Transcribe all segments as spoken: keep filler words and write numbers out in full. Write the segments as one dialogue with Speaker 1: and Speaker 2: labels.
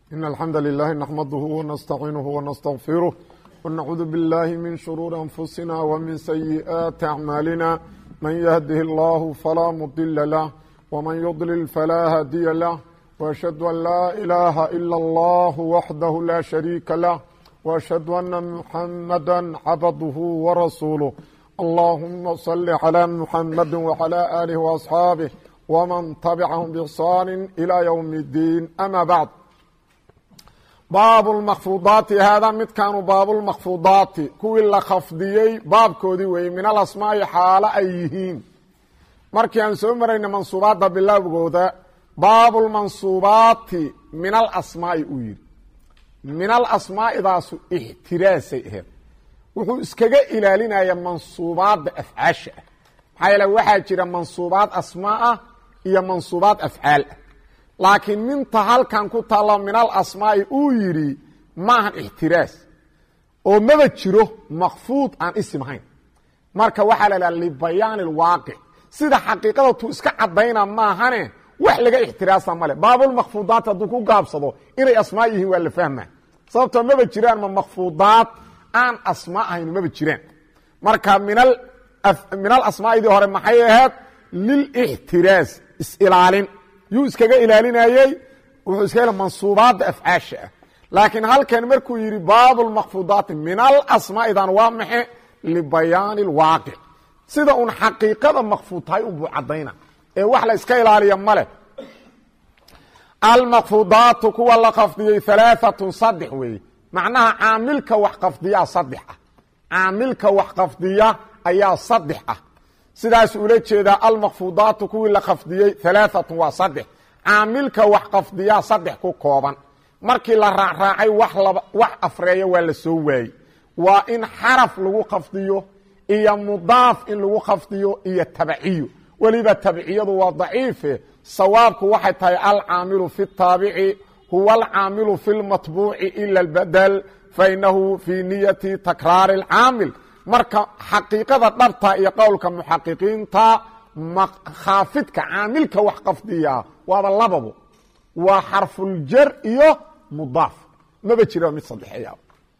Speaker 1: إن الحمد لله نحمده ونستعينه ونستغفره ونعوذ بالله من شرور أنفسنا ومن سيئات أعمالنا من يهده الله فلا مضل له ومن يضلل فلا هادي له وأشهد أن لا إله إلا الله وحده لا شريك له وأشهد أن محمدا عبده ورسوله اللهم صل على محمد وعلى آله وأصحابه ومن تبعهم بإحسان إلى يوم الدين أما بعد baab اlmakfuudaati haadaa midkaanu baabulmakfuudaati kuwii la khafdiyey baabkoodii weeyey min alasmaa'i xaalo ay yihiin markii aan soo marayna mansuubaadda bilowgooda baabulmansuubaati min alasmaa'i uu yidhi min alasmaa'idaasu ixtiraasay aheed wuxuu iskaga ilaalinaya mansuubaadda afcaasha ah maxaa yeele waxaa jira mansuubaad asmaa ah iyo mansuubaad afcaal ah laakiin minta halkan ku taalla min alasmaa'i uu yidhi maahan ixtiraas oo maba jiro makfuud aan isim ahayn marka waxaa la idhaha libayaani alwaaqic sida xaqiiqada tuu iska caddayna maahane wax laga ixtiraasa male baabulmakfuudaat hadduu ku gaabsado inay asmaa yihiin waa la fahmaa sababtoo maba jiraan ma makfuudaad aan asmaa ahayn maba jiraan marka min alasmaa'idii hore maxay ahayd lilixtiraas is-ilaalin yuu iskaga ilaalinayey wuxuu iska il mansuubaadda afcaasha ah laakiin halkan markuu yidhi baabulmakfuudaati min alasmaa'idan waa maxe libayaani alwaaqic sida un xaqiiqada makfuud tahay unbuu caddayna ee wax la iska ilaaliya ma leh almakfuudaatu kuwa la khafdiyey alaaatun saddex weeye macnaha caamilka wax khafdiyaa saddex ah caamilka wax khafdiya ayaa saddex ah sidaas ula jeedaa almakfuudaatu kuwii la khafdiyey alaaatun waa saddex caamilka wax khafdiyaa saddex ku kooban markii la raacraacay wax afreeya waa la soo waayey waa in xaraf lagu khafdiyo iyo mudaaf in lagu khafdiyo iyo tabciyo weliba tabciyadu waa daciife sawaabku waxay tahay alcaamilu fi taabici huwa alcaamilu fi lmatbuuci ila albadel fainahu fii niyati takraari alcaamil marka xaqiiqada dhabta iyo qowlka muxaqiqiinta khaafidka caamilka wax khafdiya waaba lababo waa xarfuljar iyo mudaaf maba jira mid saddexeeya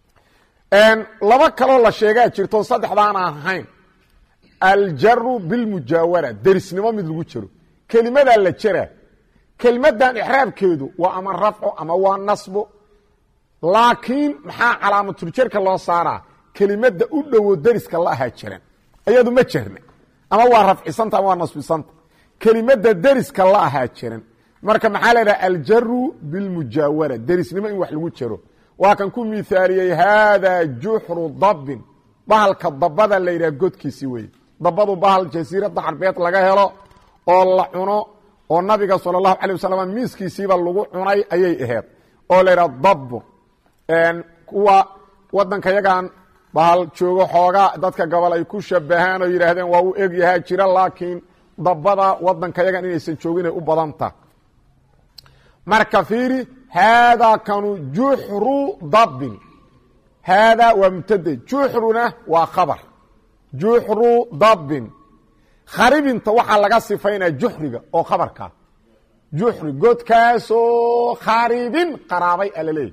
Speaker 1: laba kaloo la sheegaa jirto saddexdaana ahayn aljaru bilmujaawara derisnimo mid lagu jaro kelimadaa la jara kelimadan ixraabkeedu waa ama rafco ama waa nasbo laakiin maxaa calaamaturjarka loo saaraa kelimada u dhowo deriska la ahaa jiran ayadu ma jerna ama waa rafcisanta ama waa nasbisanta kelimada deriska la ahaa jiran marka maxaa la idhaha aljaru bilmujaawara derisnimo in wax lagu jaro waa kan ku miaaliyey haadaa juxru dabbin bahalka dabada la yidhaha godkiisi weye dabadu bahal jasiiradda carbeed laga helo oo la cuno oo nabiga sala allahu calay wasalam miiskiisiiba lagu cunay ayay aheyd oo la yidhaha dabbur kuwa wadanka yagan bahal joogo xoogaa dadka gobol ay ku shabahaan oo yidhaahdeen waa u egyahaa jira laakiin dabada wadanka yagan inaysan jooginay u badanta marka fiiri haadaa kanu juxru dabbin haadaa waa mubtade juxruna waa khabar juxru dabbin kharibinta waxaa laga sifaynaya juxriga oo khabarkaa juxri godkaasoo kharibin qaraabay alaleey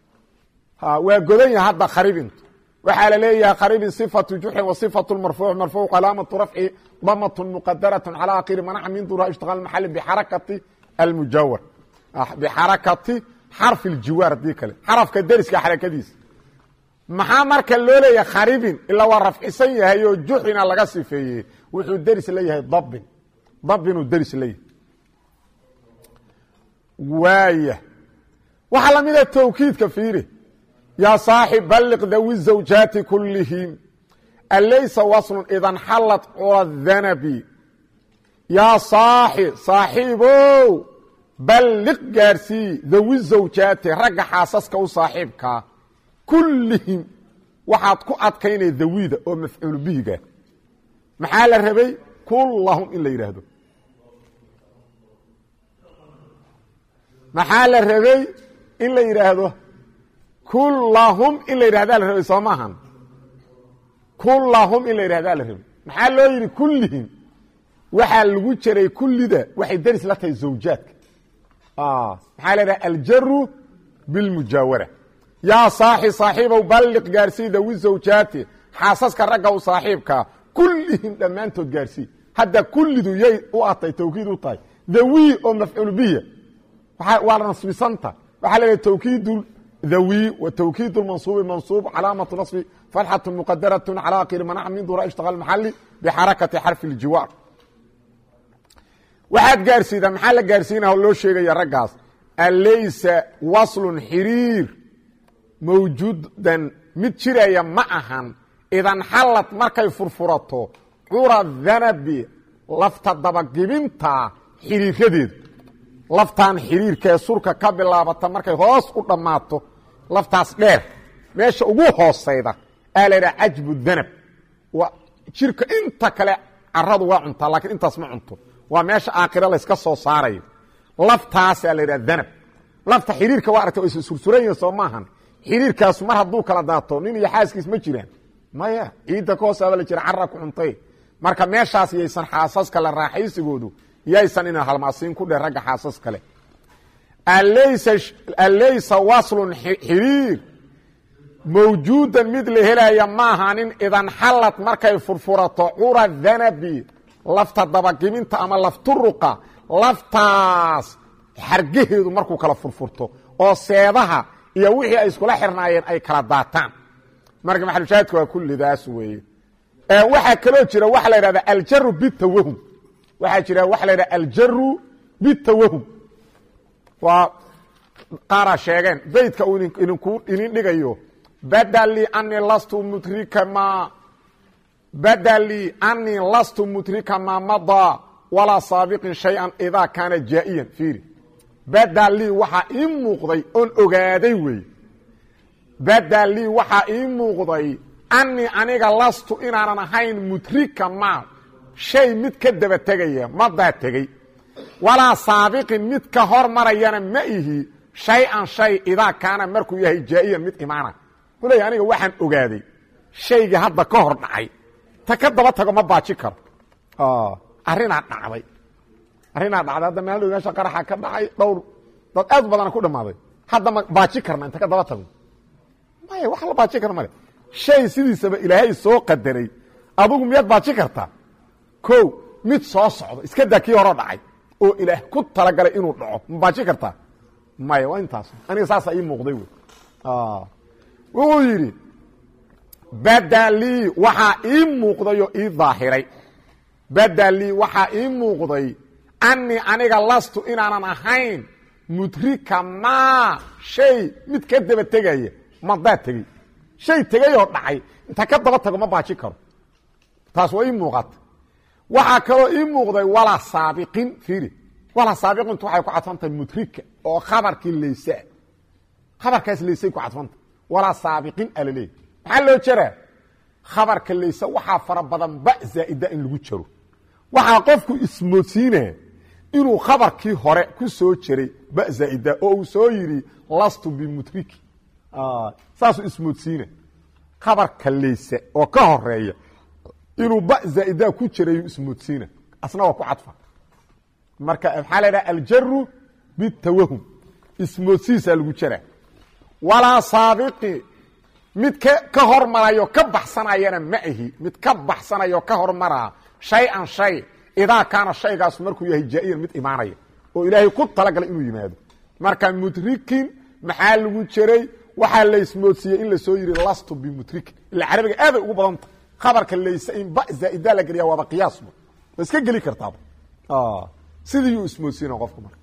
Speaker 1: waa godan yaha hadda kharibinta waxaa la leeyahay kharibin صifaةu juxrin wa صifaة marfuuc marfuuc calaamaةu rafci damaة muqadaraة calى akhiri manaca min dura ishtiqaal maxali bxarakati almujawar bxarakati xarfi اljiwaar hadii kale xarafka deriska xarakadiisa maxaa marka loo leeyahay kharibin ilaa waa rafcisan yahay oo juxrina laga sifeeyey wuxuu deris leeyahay dabin dabinuu deris leeyahay waaya waxaa lamida tawkiidka fiiri yaa saaxib balliq dawi zawjaati kullihim alaysa waslun idan xallat cura danabi yaa saaxi saaxiibow balliq gaarsii dawi zawjaati ragga xaasaska u saaxiibkaa kullihim waxaad ku adkaynay dawida oo mafcuul bihiga maxaa la rabay kullahum in la yidhaahdo maxaa la rabay in la yidhaahdo kullahum in la yidhahdaa la rabay soo maahan kullahum in la yidhahdaa la rabay maxaa loo yidhi kullihim waxaa lagu jaray kullida waxay deris la tahay zawjaadka maxaa la yidhaha aljaru bilmujaawara yaa saaxi saaxiibow balliq gaarsii dawi zawjaati xaasaska ragga u saaxiibkaa kullihim dhammaantood gaarsii hadda kullidu yay u atay tawkiid u tahay dawi oo mafcuul biya waa nasbisanta waxaa leedahay tawkiidu dawi wa tawkiid mansuubi mansuub calaamatu nasbi fatxatu muqadaratun calaa akhiri manac min dura ishtaqa maxali bixarakati xarfi ljiwaar waxaad gaarsiida maxaa la gaarsiinaa loo sheegaya raggaas alaysa waslun xiriir mawjuudan mid jiraya ma ahan idan xallad markay furfurato cura danabi lafta dabagibinta xiriiradeedu laftaan xiriirkaee surka ka bilaabata markay hoos u dhammaato laftaas dheer meesha ugu hoosayda aa la ydhaha cajbu danab waa jirka inta kale caradu waa cuntaa laakiin intaas ma cunto waa meesha aakhira layska soo saarayo laftaasaa la yidhaha danab lafta xiriirka waa aragta aysa sursuran yihin soo maahan xiriirkaasu mar hadduu kala daato nin iyo xaaskiis ma jiraan maya ciidda ka hoosaaba la jira carra ku cuntay marka meeshaas yaysan xaasas kale raaxaysigoodu yaysan ina halmaasiin ku dheh ragga xaasas kale alaysa waslun xiriir mawjuudan mid la helaya maahanin idan xallad markay furfurato cura danabi lafta dabagibinta ama lafturuqa laftaas xargaheedu markuu kala furfurto oo seedaha iyo wixii ay iskula xirnaayeen ay kala daataan marka maxalushaahidka waa kullidaas weeye waxaa kaloo jira waxa la yidhahda aljaru bitawahum waxaa jira waxa la yidhahda aljaru bitawahum waa qaaraa sheegeen beydka uu idinku idin dhigayo badali ani lastu mutrika ma badali ani lastu mutrika ma madaa walaa saabiqin shay-an idaa kaana jaa'iyan fiiri badali waxaa ii muuqday oon ogaaday weeye badali waxaa ii muuqday ani aniga lastu inaanan ahayn mutrika ma shay mid ka daba tegaya madaa tegey walaa saabiqin mid ka hor marayana ma ihi shay-an shay idaa kaana markuu yahay jaa'iyan mid imaana wuxuu leeya aniga waxaan ogaaday shaygii hadda ka hor dhacay ta ka daba tago ma baaji karo arrinaa dhacday arrinaa dhacday hadda meel meesha qaraxa ka dhacay dhowr dad aad u badana ku dhammaaday hadda ma baaji karna inta ka daba tago maya wax la baaji karo male shay sidiisaba ilaahay soo qadaray adugu miyaad baaji kartaa ko mid soo socdo iska daa kii horoo dhacay oo ilaah ku talagalay inuu dhaco ma baaji kartaa maya waa intaas aniga saasaa ii muuqday wey wuxuu yidhi badalii waxaa ii muuqday oo ii daahiray badalii waxaa ii muuqday ani aniga lastu inaanan ahayn mutrika maa shay mid ka daba tegaya madaa tegey shay tegay oo dhacay inta ka daba tago ma baaji karo taas waa ii muuqata waxaa kaloo ii muuqday walaa saabiqin fiiri walaa saabiqintu waxay ku cadfantahay mutrika oo khabarkii laysa khabarkaas laysay ku cadfanta walaa saabiqin alaleey maxaa loo jaraa khabarka laysa waxaa fara badan ba zaa'ida in lagu jaro waxaa qofku ismoodsiinaya inuu khabarkii hore ku soo jiray ba zaa'ida oo uu soo yidhi lastu bimutriki saasuu ismoodsiina khabarka laysa oo ka horeeya inuu ba zaa'ida ku jirayuu ismoodsiina asna waa ku cadfa marka maxaa la ydhaha aljaru bitawahum ismoodsiisaa lagu jaraa walaa saabiqi mid k ka hormarayo ka baxsanayana ma ahi mid ka baxsanayo ka hormaraa shay-an shay idaa kaana shaygaasu markuu yahay jaa'iyan mid imaanaya oo ilaahay ku talagalay inuu yimaado marka mutrikin maxaa lagu jiray waxaa la ismoodsiiyey in la soo yidhi lastu bimutrikin ila carabiga aaday ugu badanta khabarka laysa in ba zaa'ida la geliya waaba qiyaasba waa iska geli kartaaba sidii yuu ismoodsiina qofku marka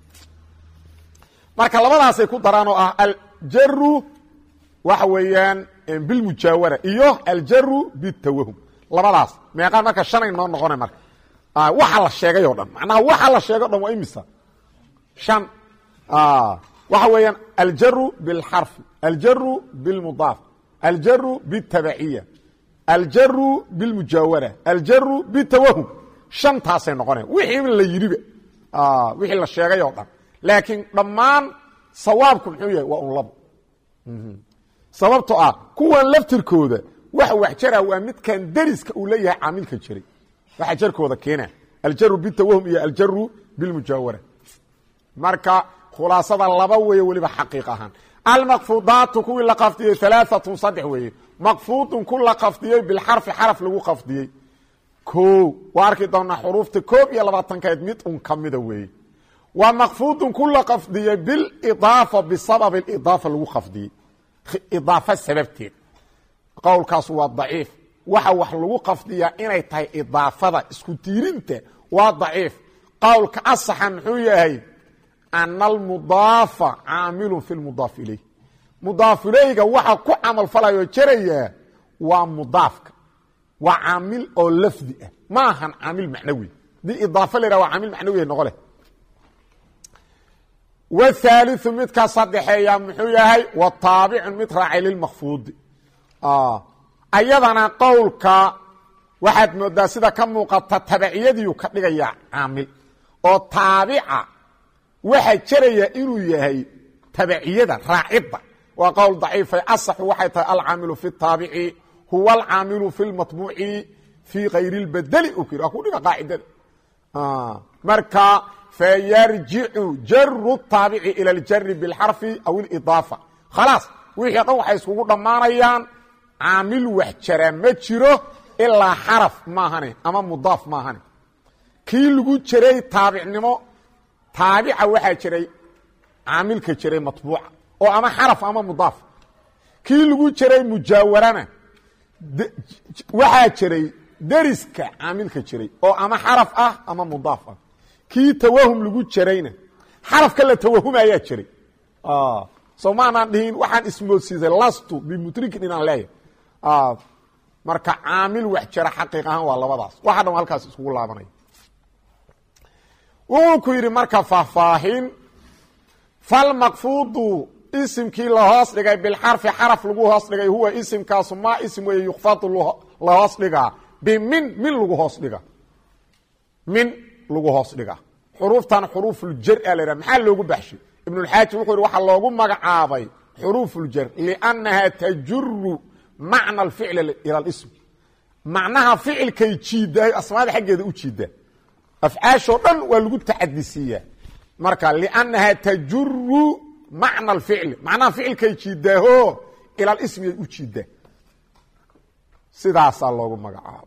Speaker 1: marka labadaasay ku daraan oo ah aljaru waxa weeyaan bilmujaawara iyo aljaru bitawahum labadaas meeqaan marka shanay noo noqona marka waxa la sheegay oo dhan macnaha waxa la sheegay o dhan waa imisa shan waxa weeyaan aljaru bilxarfi aljaru bilmudaaf aljaru bitabiciya aljaru bilmujaawara aljaru bitawahum shantaasay noqonaya wixii la yidhiba wixii la sheegay oo dhan laakiin dhammaan sawaabku muxuu yahay waa un labo sababto ah kuwan laftirkooda wax wax jara waa midkan dariska uu leeyahay caamilka jiray waxa jarkooda keena aljaru bitawahum iyo aljaru bilmujaawara marka khulaasada laba weeye waliba xaqiiq ahaan almaqfuudaatu kuwii la qafdiyey alaaatun saddex weeye maqfuudun ku la qafdiyey bilxarfi xaraf lagu qafdiyey o waa arki doonaa xuruufta koob iyo labaatankeed mid un ka mida weeye waa maqfuudun ku la qafdiyey bilidaafa bisabab idaafa lagu qafdiyey idaafa sababteed qowlkaas waa daciif waxa wax lagu qafdiyaa inay tahay idaafada isku tiirinta waa daciif qowlka asaxa muxuu yahay ana almudaafa caamilun fi lmudaaf ilayh mudaaf ilayga waxa ku camal falayo jerayaa waa mudaafka waa caamil oo lafdi ah ma ahan caamil macnawi di idaafa la yidhaha waa caamil macnawi noqo leh wthaaliu midka sadexeeya muxuu yahay wa taabicun mid raacay lilmakfuudi ayadana qowlka waxaad moodaa sida ka muuqata tabaciyadiiu ka dhigaya caamil oo taabica waxa jeraya inuu yahay tabaciyada raacidda waa qowl daciifay asaxu waxay tahay alcaamilu fi taabici huwa alcaamilu fi lmatbuuci fii kayri اlbedeli u kiri waa ku dhiga qaacidada marka fayarjicu jaru الtaabici ilى اljari biاlxarfi aw اlidaafa khalaas wixii dhan waxay iskugu dhammaanayaan caamil wax jara ma jiro ilaa xaraf maahane ama mudaaf maahane kii lagu jiray taabicnimo taabica waxaa jiray caamilka jiray matbuuca oo ama xaraf ama mudaaf kii lagu jiray mujaawarana waxaa jiray deriska caamilka jiray oo ama xaraf ah ama mudaaf ah kii tawahum lagu jirayna xarafka la tawahumayaa jiray soo maanaan dhihin waxaan ismoodsiisay lastu bimutrikin inaan leeyahay marka caamil wax jira xaqiiq ahaan waa labadaas waxa dhan halkaas iskugu laabanaya wuxuu ku yidhi marka faahfaahin falmaqfuudu isimkii la hoos dhigay bilxarfi xaraf lagu hoos dhigay huwa isimkaasu maa ism weeye yukfadu la hoos dhigaa bimin min lagu hoos dhiga min lagu hoos dhiga xuruuftan xuruufuljar a la yidhaha maxaa loogu baxshay ibnulxaaji wuxuu yidhi waxaa loogu magacaabay xuruufuljar liannaha tajuru macna alficli ila alism macnaha ficilkay jiiddahay asmaada xaggeeda u jiiddaa afcaashoo dhan waa lagu tacadisiiyaa marka liannaha tajuru macna alficli macnaha ficilkay jiiddaaho ila alismiyay u jiiddaa sidaasaa loogu magacaabo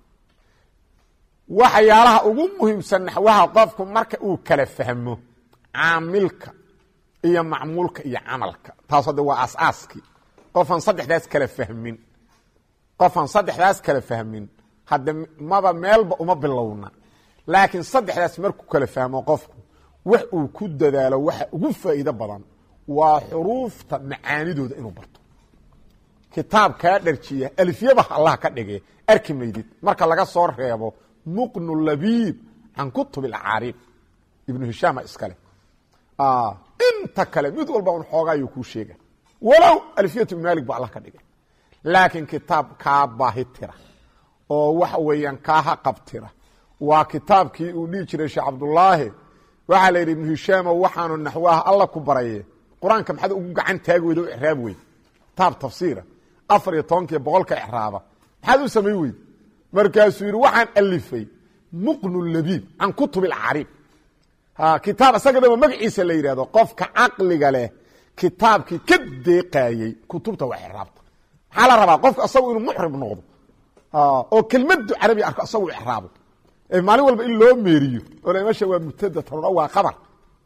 Speaker 1: waxyaalaha ugu muhiimsan naxwaha qofku marka uu kala fahmo caamilka iyo macmuulka iyo camalka taas hadda waa asaaskii qofaan saddexdaas kala fahmin qofaan saddexdaas kala fahmin hadda maba meelba uma bilowna laakiin saddexdaas markuu kala fahmo qofku wax uu ku dadaalo waxa ugu faa'iido badan waa xuruufta macaanidooda inuu barto kitaab kaa dharjiya alfiyaba allah ka dhige arki maydid marka laga soo reebo muqnu labiib can kutub اacaariib ibnu hishaama iskale inta kale mid walba un xoogaayuu kuu sheega walow alfiyat ibn malik ba allah ka dhigay laakiin kitaab kaa baahi tira oo waxa weeyaan kaa haqabtira waa kitaabkii uu dhihi jiray sheekh cabdulaahi waxaa la yidhi ibnu hishaamo waxaanu naxwaha alla ku baraye qur-aanka maxaad ugu gacan taagi weyda o icraab weyd kitaab tafsiira afar iyo tobankiiyo boqolka icraaba maxaad u samayn weyd markaasuu yidhi waxaan alifay muqnu labiib can kutub اlcaariib kitaab isagadaba magaciisa la yidhahdo qofka caqliga leh kitaabkii ka deeqaayey kutubta wax icraabta maxaa la rabaa qofka asagu inuu muxrib noqdo oo kelmadu carabi arko asagu icraabo maalin walba in loo meeriyo oo meesha waa mubtada tanuna waa qabar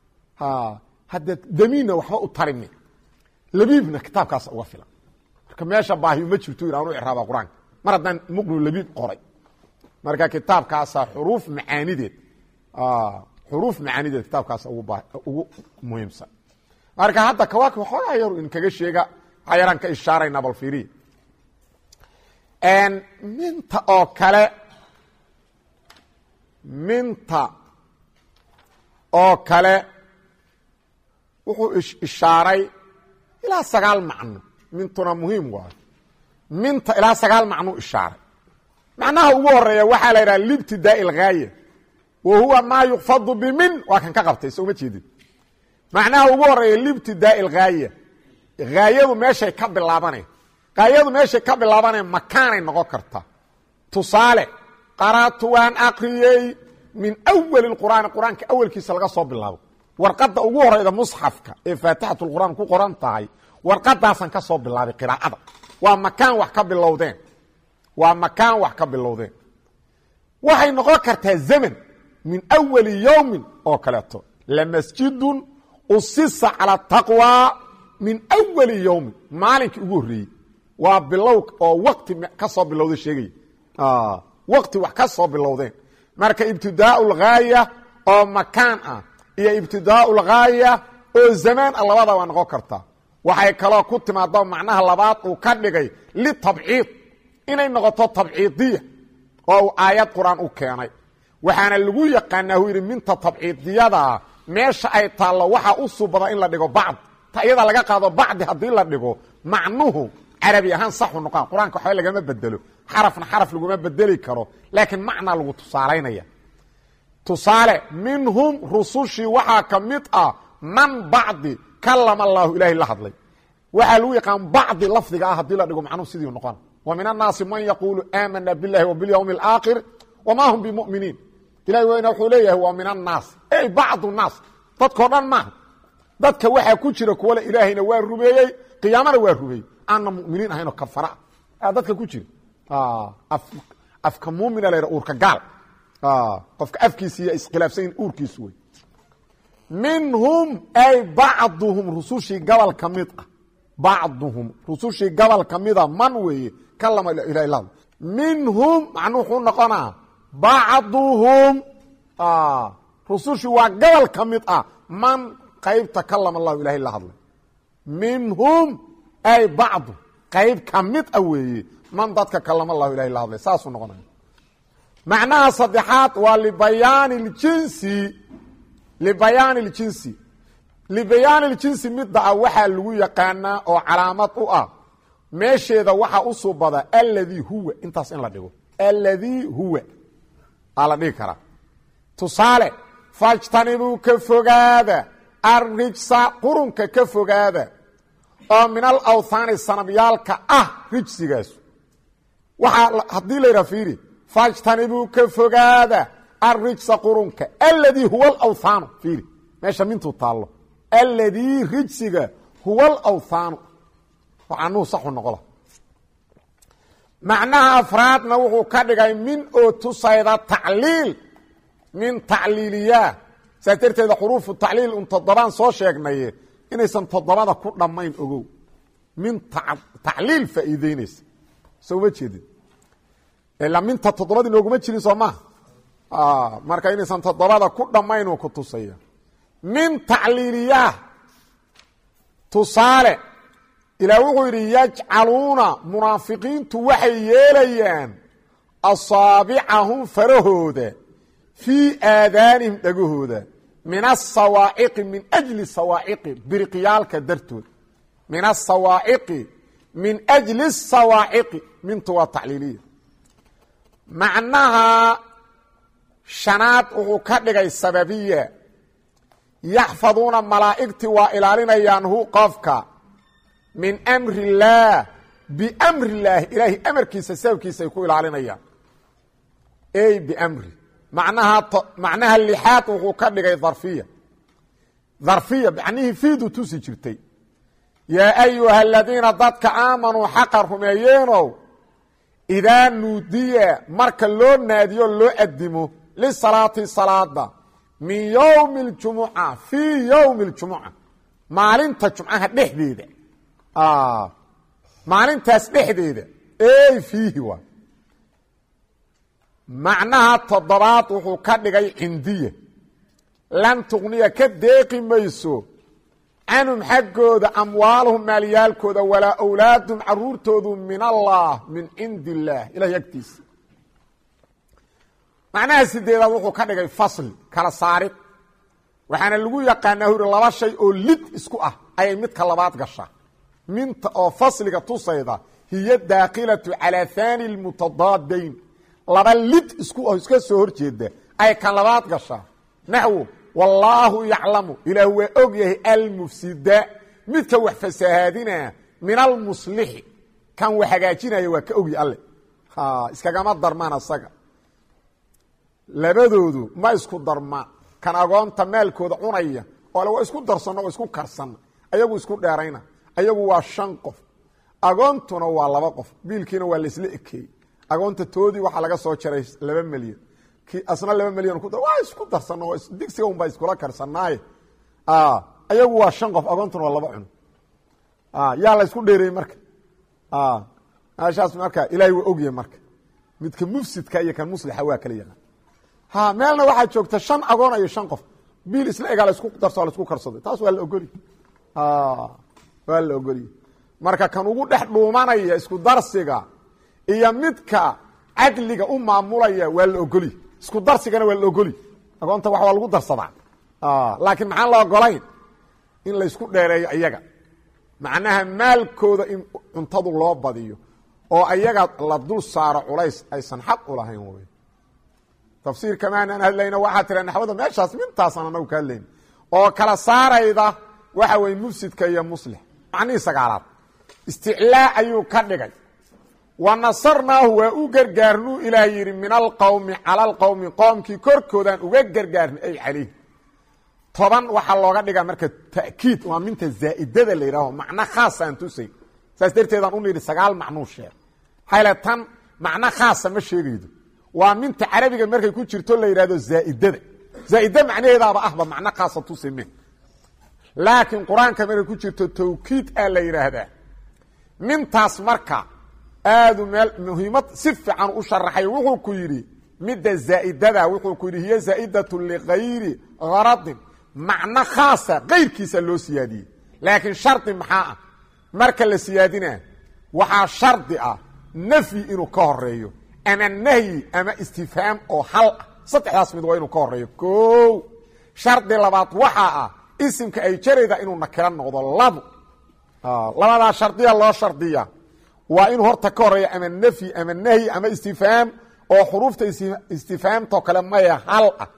Speaker 1: hadda damiinna waxba u tarimi labiibna kitaabkaasa uga filan marka meesha baahiyo ma jirto inaanu icraaba qur-aanka mar haddaan muqnu labiib qoray marka kitaabkaasa xuruuf macaanideed xuruuf macaanideed kitaabkaasa ugu muhiimsan marka hadda kawaakib waxoogaa yar in kaga sheega waxaa yaraan ka ishaaraynaa bal fiiriya minta oo kale minta oo kale wuxuu ishaaray ilaa sagaal macno mintuna muhiim waayo minta ilaa sagaal macnuu ishaaray macnaha ugu horeeya waxaa la yidhaha libtidaai اlghaaya wa huwa maa yukfadu bimin waa kan ka qabtay soo ma jeedin macnaha ugu horeeya libtidaai اlghaaya haayadu meeshay ka bilaabana haayadu meeshay ka bilaabana makaanay noqon karta tusaale qara'tu waan akriyey min awali اqur'aani qur'aanka awalkiisa laga soo bilaabo warqadda ugu horeyda musxafka ee faatixat اlqur'aan ku qoran tahay warqadaasan ka soo bilaabay qiraa'ada waa makaan wax ka bilowdeen waa makaan wax ka bilowdeen waxay noqon kartaa zaman min awali yawmin oo kaleeto lamasjidun usisa cala taqwa min awali yawmin maalinkii ugu horreeyey waa bilow oo waqti ka soo bilowday sheegay waqti wax ka soo bilowdeen marka ibtidaa'u lgaaya oo makaan ah iyo ibtidaa'u lgaaya oo zamaan ah labada waa noqon kartaa waxay kaloo ku timaado macnaha labaad uu ka dhigay litabciid inay noqoto tabciidiya oo uu aayad qur-aan u keenay waxaana lagu yaqaanaa uu yidhi minta tabciidiyada meesha ay taallo waxaa u subada in la dhigo bacd ta iyada laga qaado bacdi haddii la dhigo macnuhu carabi ahaan saxu noqon qur-aanka waxba lagama bedelo xarafna xaraf laguma bedeli karo laakiin macnaa lagu tusaalaynaya tusaale minhum rusushii waxaa ka mid ah man bacdi kalama allaahu ilaahay la hadlay waxaa lagu yaqaan bacdi lafdiga ah haddii la dhigo macnuhu sidii noqon wa min annaasi man yaquulu aamana biاllahi wa biاlyawmi اlaakhir wama hum bimuminiin ilahay weyna wuxuu leeyahay waa min annaas ey bacdu naas dadkao dhan maaha dadka waxaa ku jira kuwale ilaahayna waa rumeeyey qiyaamana waa rumeeyey aanna muminiin ahaynoo kafara ah dadka ku jira afka mumina la uurka gaal qofka afkiisa iyo iskhilaafsanyin uurkiisu wey minhum ay bacduhum rusushii gobol ka mid ah bacduhum rusushii gobol ka mida man weeye kalama ilahay la minhum macnuu wuxuu noqonaa bacduhum rusushii waa gobol ka mid ah man qaybta kalama allahu ilahay la hadlay minhum ay bacdu qayb ka mid ah weeye man dadka kalama allahu ilahay la hadlay saasuu noqonaya macnaha saddexaad waa libayaani اljinsi libayaani اljinsi libayaani اljinsi midda ah waxaa lagu yaqaanaa oo calaamad u ah meesheeda waxaa u subada alladii huwa intaas in la dhigo alladii huwa aa la dhigi karaa tusaale fajtanibuu ka fogaada arrijsa qurunka ka fogaada oo min alawthaani sanabyaalka ah rijsigaas waxaa haddii la yidhaha fiiri fajtanibuu ka fogaada arrijsa qurunka alladii huwa alawthaanu fiiri meesha mintuu taallo alladii rijsiga huwa alawthaanu anuhu saxu noqola macnaha afraadna wuxuu ka dhigay min oo tusayda tacliil min tacliiliyaa saas darteeda xuruufu tacliil un toddobaan soo sheegnaye inaysan toddobada ku dhammayn ogow min tacliil faa'iideynaysa soo ma jeedin ilaa minta toddobadii nooguma jirin soo maha marka inaysan toddobada ku dhammayn uu ku tusaya min tacliiliyaa tusaale ilaah wuxuu yidhi yajcaluuna munaafiqiintu waxay yeelayaan asaabicahum farahooda fii aadaanihim dhegahooda min asawaaciqi min ajli sawaaciqi biriqyaalka dartood min asawaaciqi min ajli sawaaciqi mintu waa tacliiliya macnaha shanaad wuxuu ka dhigay sababiya yaxfaduuna malaa'igtii waa ilaalinayaan hu qofka min amri illaah biamri illaahi ilaahay amarkiisa sababkiisa ay ku ilaalinayaan ey biamri macnaha macnaha lixaad wuxuu ka dhigay dharfiya dharfiya macnihii fiidu tusi jirtay yaa ayuha aladiina dadka aamanuu xaqa rumeeyeenow idaa nuudiya marka loo naadiyo loo adimo lisalaati salaada min yowmi اljumuca fii yowmi اljumuca maalinta jumcaha dhexdeeda maalintaas dhexdeeda ey fiihi waa macnaha toddobaad wuxuu ka dhigay cindiya lan tuqniya ka deeqi mayso canhum xaggooda amwaaluhum maalyaalkooda walaa awlaadum caruurtoodu min allah min cindi illaah ilahay agtiisa macnaha sideedaad wuxuu ka dhigay fasli kala saarid waxaana lagu yaqaanaa huri laba shay oo lid isku ah ayay midka labaad gashaa minta oo fasliga tusayda hiya daakilatu calaa haani lmutadaadayn laba lid isku ah iska soo hor jeeda ay kan labaad gashaa naxwo wallaahu yaclamu ilaah waa og yahay almufsida midka wax fasahaadinaa min almuslixi kan wax hagaajinaya waa ka ogyi alle iskagama darmaan asaga labadoodu ma isku darmaan kan agoonta maalkooda cunaya oo le waa isku darsanno oo isku karsanna ayagu isku dheerayna ayagu waa shan qof agoontuna waa laba qof biilkiina waa laisla ekeeyey agoonta toodii waxaa laga soo jaray laba milyan kii asna laba milyan ku waa isku darsano digsiga un baa iskula karsanaaye ayagu waa shan qof agoontuna waa laba cunug yaa la isku dheereeyey marka meeshaas marka ilaahay waa ogyahay marka midka mufsidka iyo kan muslixa waa kala yaqaan ha meelna waxaa joogta shan agoon iyo shan qof biil isla egaa la isku darso la isku karsaday taas waa la ogoli waa la ogoli marka kan ugu dhex dhuumanaya isku darsiga iyo midka cadliga u maamulaya waa la ogoli isku darsigana waa la ogoli agoonta wax waa lagu darsadaa laakiin maxaan la ogolayn in la isku dheereeyo iyaga macnaha maalkooda in cuntadu loo badiyo oo ayaga la dul saaro culays aysan xaq u lahayn wey tafsiir kamaan aan hadlayna waxaa tira naxwada meeshaas mintaasaan anagu ka hadlayn oo kala saarayda waxa weeye mufsidka iyo muslix macnihii sagaalaad isticlaa ayuu ka dhigay wa nasarnaahu waa u gargaarnuu ilaah yidhi min alqowmi cala alqowmi qoomkii korkoodaan uga gargaarnay ay calayh toban waxaa looga dhigaa marka ta'kiid waa minta zaa'idada la yidhaaho macno khaasa aan tusay saas darteedaan u nidhi sagaal macnuu sheeg xayla tan macno khaasa ma sheegaydo waa minta carabiga markay ku jirto la yidhahdo zaa'idada zaa'ida macnaheedaaba ahba macno khaasa tusay me laakiin qur-aanka markay ku jirto tawkiid aa la yidhaahdaa mintaas marka aadu meel muhiimad si fiican u sharaxay wuxuu ku yidhi midda zaa'idada wuxuu ku yidhi hiya zaa'idatu ligayri gharadin macno khaasa kayrkiisa loo siyaadiyey laakiin shardi maxaa ah marka la siyaadina waxaa shardi ah nafyi inuu ka horeeyo ama nahyi ama istifhaam oo hal ah saddexdaas mid waa inuu ka horeeyo ko shardi labaad waxaa ah isimka ay jarayda inuu nakira noqdo labo labadaa shardiya loo shardiya waa inuu horta ka horeeyo ama nafyi ama nahyi ama istifhaam oo xuruufta istifhaamtoo kale maya hal ah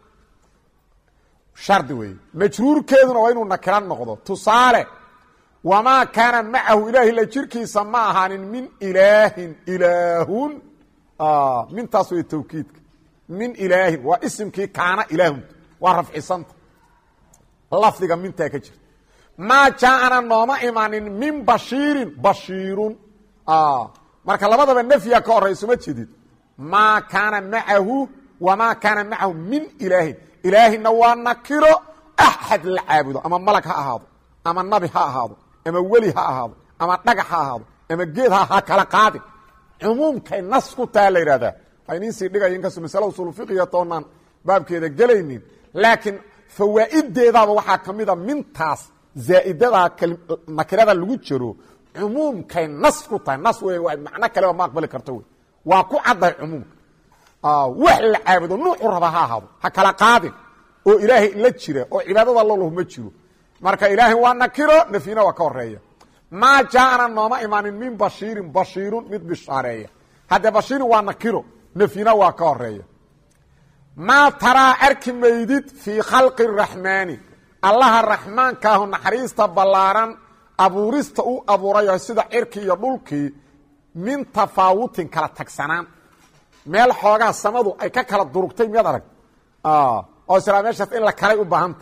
Speaker 1: shardi weeye majruurkeeduna waa inuu nakira noqdo tusaale wamaa kaana macahu ilaahi la jirkiisa ma ahaanin min ilaahin ilaahun mintaas way tawkiidka min ilaahin waa isimkii kaana ilaahun waa rafcisanta lafdiga mintaa ka jirta maa jaaana nooma imanin min bashiirin bashiirun marka labadaba nafya ka horayso ma jedid maa kaana macahu wamaa kaana macahu min ilaahin ilaahina waa nakiro axad la caabudo ama malag ha ahaado ama nabi ha ahaado ama weli ha ahaado ama dhagax ha ahaado ama geed ha ha kala qaadin cumuumkay nas ku taa la yidhahdaa waa inin sii dhigaya inkastoo masale usul fiqiya toonaan baabkeeda gelaynin laakiin fawaa'ideedaaba waxaa ka mida mintaas zaa'idada nakirada lagu jiro cumuumkay nas ku tahay nas wey waa macno kaleba ma aqbali karto wey waa ku caddahay cumuumka wax la caabudo nuucu raba ha ahaado ha kala qaadin oo ilaahay la jira oo cibaadada loloh ma jiro marka ilaahay waa nakiro nafyina waa ka horeeya maa jaaana nooma imaanin min bashiirin bashiirun mid bishaareeya haddee bashiirin waa nakiro nafyina waa ka horeeya maa taraa arki maydid fii khalqi raxmaani allaha raxmaankaahu naxariista ballaaran abuurista u abuurayo sida cirkii iyo dhulkii min tafaawutin kala tagsanaan meel xoogaa samadu ay ka kala durugtay miyaad arag oo israa meeshaas in la kalay u baahanta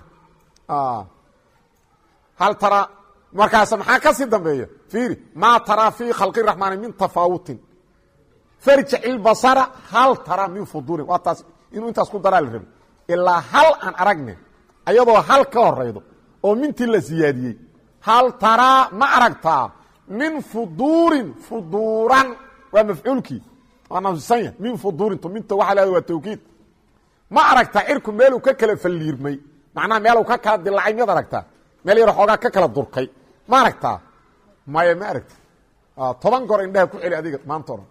Speaker 1: hal taraa markaas maxaa ka sii dambeeya fiiri maa taraa fii khalqi raxmaani min tafaawutin farjic ilbasara hal taraa min fuduurin waa taas inuu intaas ku daraa la rabi ilaa hal aan aragne ayadoo hal ka horaydo oo mintii la siyaadiyey hal taraa ma aragtaa min fuduurin fuduuran waa mafcuulkii waa nafsisanya min fuduurin to minta waxa leeda waa tawkiid ma aragtaa cirku meeluu ka kala falliirmay macnaha meeluu ka kala dilacay miyaad aragtaa meel yar xoogaa ka kala durkay ma aragtaa maya ma aragta toban goor indhaha ku celi adiga maanta oran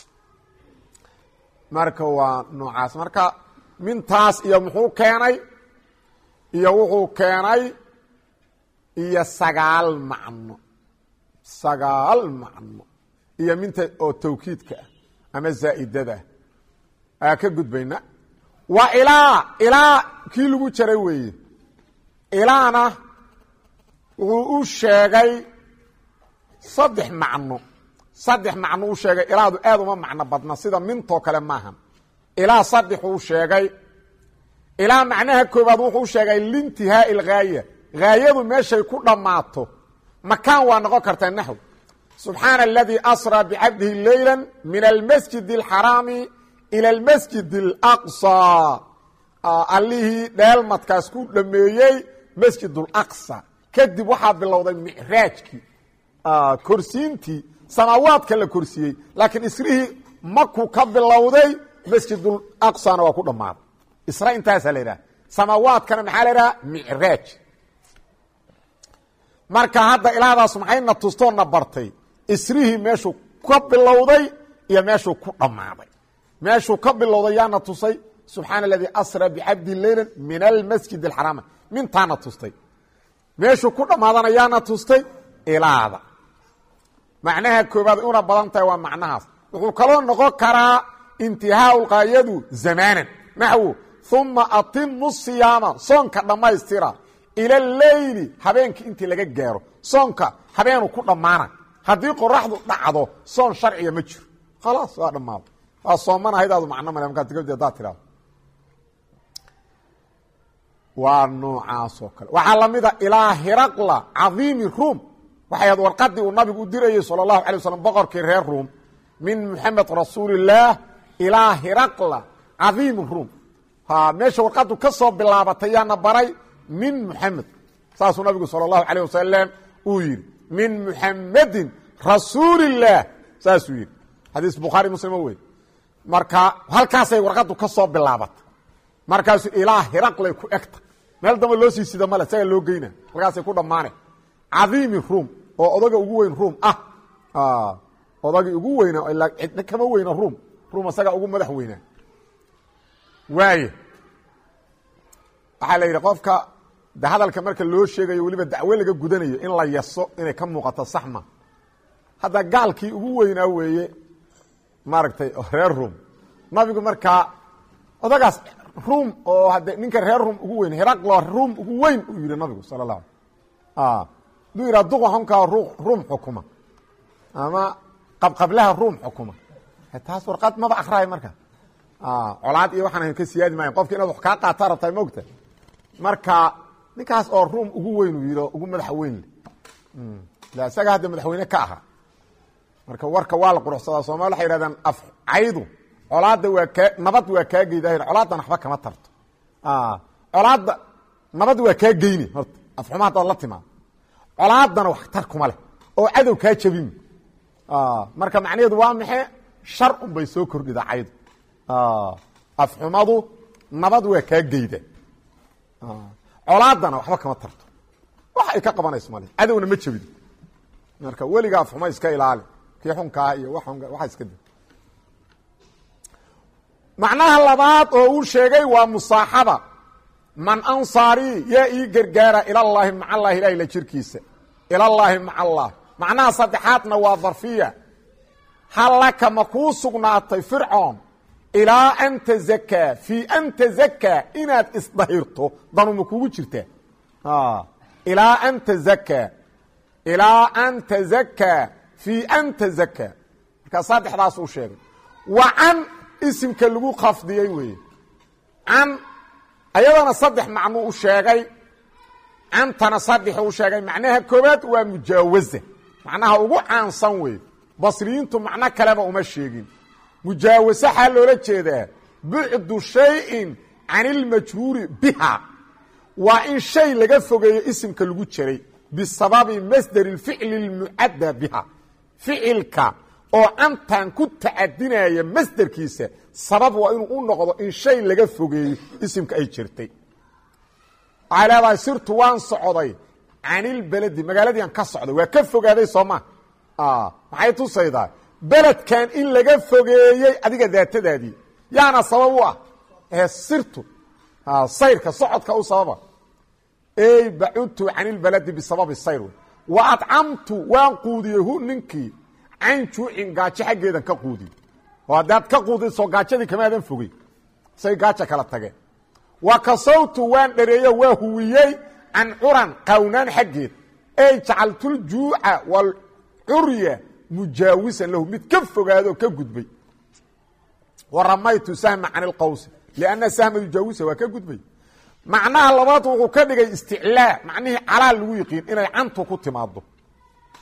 Speaker 1: marka waa noocaas marka mintaas iyo muxuu keenay iyo wuxuu keenay iyo sagaal macno sagaal macno iyo minta oo tawkiidka ah ama zaa'idada aa ka gudbayna waa ilaa ilaa kii lagu jaray weeye ilaana wuxuu u sheegay saddex macno saddex macno u sheegay ilaadu aad uma macno badna sida mintoo kale maahan ilaa saddexuu sheegay ilaa macnaha koobaad wuxuu sheegay liintihaa'i alghaaya haayadu meeshay ku dhammaato makaan waa noqon kartaa naxw subxaana aladii asraa bicabdihi leyla min almasjid alxaraami ila almasjid alaqsaa allihii dheelmadkaas ku dhameeyey masjid alaqsa kadib waxaa bilowday micraajkii korsiintii samaawaadka la korsiyey laakiin israhii maku ka bilowday masjidulaqsana waa ku dhammaaday isra intaasaa la yidhaha samaawaadkana maxaa la yidhaha micraaj marka hadda ilaahdaas maxayna tustoona bartay israhii meeshuu ka bilowday iyo meeshuu ku dhammaaday meeshuu ka bilowday yaana tusay subxaana aladii asra bicabdi leyla min almasjid alxaraam mintaana tustay meeshuu ku dhammaadana yaana tustay ilaada macnaha koobaad una badan tahay waa macnahaas wuxuu kaloo noqon karaa intihaau lqaayadu zamaanan naxwu uma atimu siyaama soonka dhammaystira ila leyli habeenkii intii laga gaaro soonka habeenu ku dhammaana haddii qoraxdu dhacdo soon sharciga ma jiro khalaas waa dhammaada waa soomanahaydadu macno male markaad tigadi haddaad tidhahdo waa noocaas oo kale waxaa la mida ilaa hiraqla cadiimi ruum waxay ahayd warqadii uu nabigu u dirayey sala allahu alay waslm boqorkii reer ruum min muxamed rasuulillaah ilaa hiraqla cadiimi ruum ha meesha warqadu ka soo bilaabatay yaana baray min muxamed saasuu nabigu sala allahu alayh wasalam uu yidhi min muxamedin rasuulillaah saasuu yidhi xadiis bukhaari muslimo wey marka halkaasay warqadu ka soo bilaabatay markaasuu ilaa hiraqlay ku egta meel damba loo sii sida male saga loo geyna halkaasay ku dhammaane cadiimi ruum oo odaga ugu weyn ruum ah odagii ugu weyna ilaa cidna kama weyna ruum ruum isaga ugu madax weynaa waaye waxaa la yidhi qofka de hadalka marka loo sheegayo weliba dacwe laga gudanayo in la yaso inay ka muuqato saxma hadda gaalkii ugu weynaa weeye maaragtay reer ruum nabigu markaa odagaas ruum oo hadde ninka reer ruum ugu weyn hiraqlo ruum ugu weyn uu yidhi nabigu sala allah alay duu yidhaha duqa xunkaa ruum xukuma ama qabqablaha ruum xukuma taas warqad maba akraay marka colaad iyo waxaan ka siyaadi maayan qofka inaad wax kaa qaataa rabtaa maogta marka ninkaas oo ruum ugu weyn uu yidhi ugu madaxa weyn le isaga hadda madaxweyne ka ahaa marka warka waa la quruxsadaa soomali waxay yidhahdaan afcaydu colaadda waa kaa nabad waa kaa geydaah colaaddan waxba kama tarto colaadda nabad waa kaa geyni horta afxuma haddaad la timaado colaaddana wax tar kuma leh oo cadow kaa jabin marka macnaheedu waa maxe shar un bay soo kordhida caydu afxumadu nabad waa kaa geyda colaaddana waxba kama tarto wax ay ka qabanayso male cadowna ma jabido marka weliga afxuma iska ilaali kii xunkaa iyo waxa iska di macnaha labaad oo uu sheegay waa musaaxaba man ansaari yaa ii gargaara ilallaahi maca allahi ilahi la jirkiisa ilallaahi maca allah macnaha saddexaadna waa darfiya hal laka ma kuu sugnaatay fircoon ilaa an tazakaa fii an tazakaa inaad isdahirto danu ma kugu jirtaa ilaa an tazakaa ilaa an tazakaa fii an tazakaa markaa saddexdaas uu sheegay wa can isimka lagu khafdiyey weeye can ayadana saddex macnuu u sheegay cantana saddex u sheegay macnaha koobaad waa mujaawaza macnaha ugu caansan weeye basriyiintu macno kaleba uma sheegin mujaawase xaa loola jeedaa bucdu shayin can ilmajruuri biha waa in shay laga fogeeyo isimka lagu jiray bisababi masdar اficli اlmucadda biha ficilka oo cantan ku tacadinaya masderkiisa sabab waa inuu u noqdo in shay laga fogeeyo isimka ay jirtay waxay leedahay sirtu waan socday canilbeledi magaaladiian ka socday waa ka fogaaday sooma maxay tusaydaa beledkan in laga fogeeyey adiga daatadaadii yaana sabab u ah ee sirtu sayrka socodka u sababa ey bacudtu canilbaledi bisababi sayr wa adcamtu waan quudiyey hu ninkii can juucin gaajo xaggeedan ka quudiye oo haddaad ka quudiso gaajadii kamaadan fogey say gaajo kala tageen wa kasawtu waan dhareeyo waa huwiyey can curan qawnaan xaggeed ey jacaltuljuuca walcurya mujaawisan lahu mid ka fogaado ka gudbay wa ramaytu sahma can ilqawsi lianna sahma yujaawisa waa ka gudbay macnaha labaad wuxuu ka dhigay isticlaa macnihii calaal lagu yiqiin inay cantu ku timaado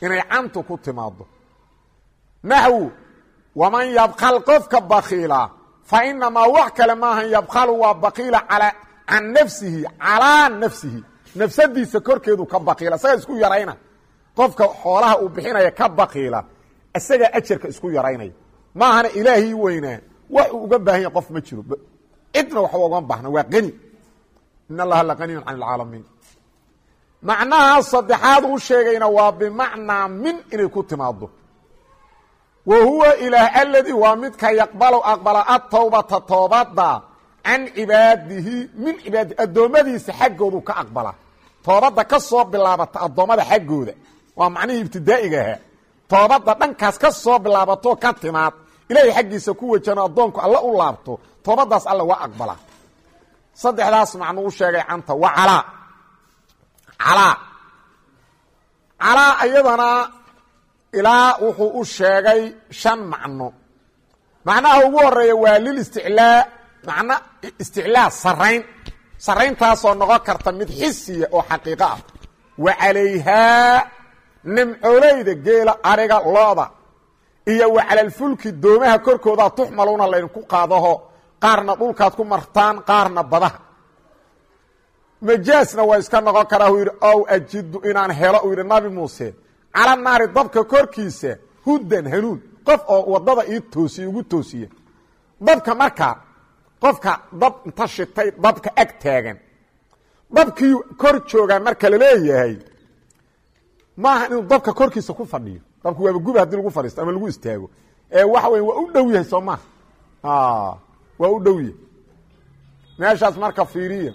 Speaker 1: inay cantu ku timaado naxwu waman yabkal qofka bakiila fa inamaa wax kale maahan yabkalu waa bakiila calaa can nafsihi calaa nafsihi nafsadiisa korkeedu ka bakiila isaga isku yarayna qofka xoolaha uu bixinaya ka bakiila isaga ajarka isku yaraynaya maahana ilaahii weynaa wax uu uga baahan yahay qof ma jiro cidna wax uga baahna waa qani in allaha la qaniyun can alcaalamiin macnaha saddexaad uu sheegayna waa bimacnaa min inay ku timaado wa huwa ilaah alladii waa midka yaqbalu aqbala atawbata toobada can cibaadihi min cibaadihi addoommadiisa xaggoodu ka aqbala toobadda ka soo bilaabata addoommada xaggooda waa macnihii ibtidaa'iga ahaa toobadda dhankaas ka soo bilaabatoo ka timaad ilaahay xaggiisa ku wajano addoonku alla u laabto toobaddaas alla waa aqbala saddexdaas macnuu u sheegay canta wa calaa calaa calaa iyadana ilaa wuxuu u sheegay shan macno macnaha ugu horeeya waa lilisticlaa macno isticlaa sarayn sarayntaasoo noqon karta mid xisiya oo xaqiiqo ah wa calayhaa nimcooleyda geela ariga looda iyo wa calalfulki doomaha korkoodaa tuxmaluuna laydinku qaadaho qaarna dhulkaad ku martaan qaarna badaha majaasna waa iska noqon karaa uu yidhi ow ajidu inaan helo uu yidhi nabi muuse cala naari dabka korkiisa huddan hanuun qof oo waddada ii toosiye ugu toosiya dabka markaa qofka dab inta shitay dabka ag taagan dabkii kor joogaa marka la leeyahay maaha inuu dabka korkiisa ku fadhiyo dabku waaba guba haddii lagu fadhiisto ama lagu istaago ee waxa weya waa u dhow yahay soo maha waa u dhow yahay meeshaas marka fiiriya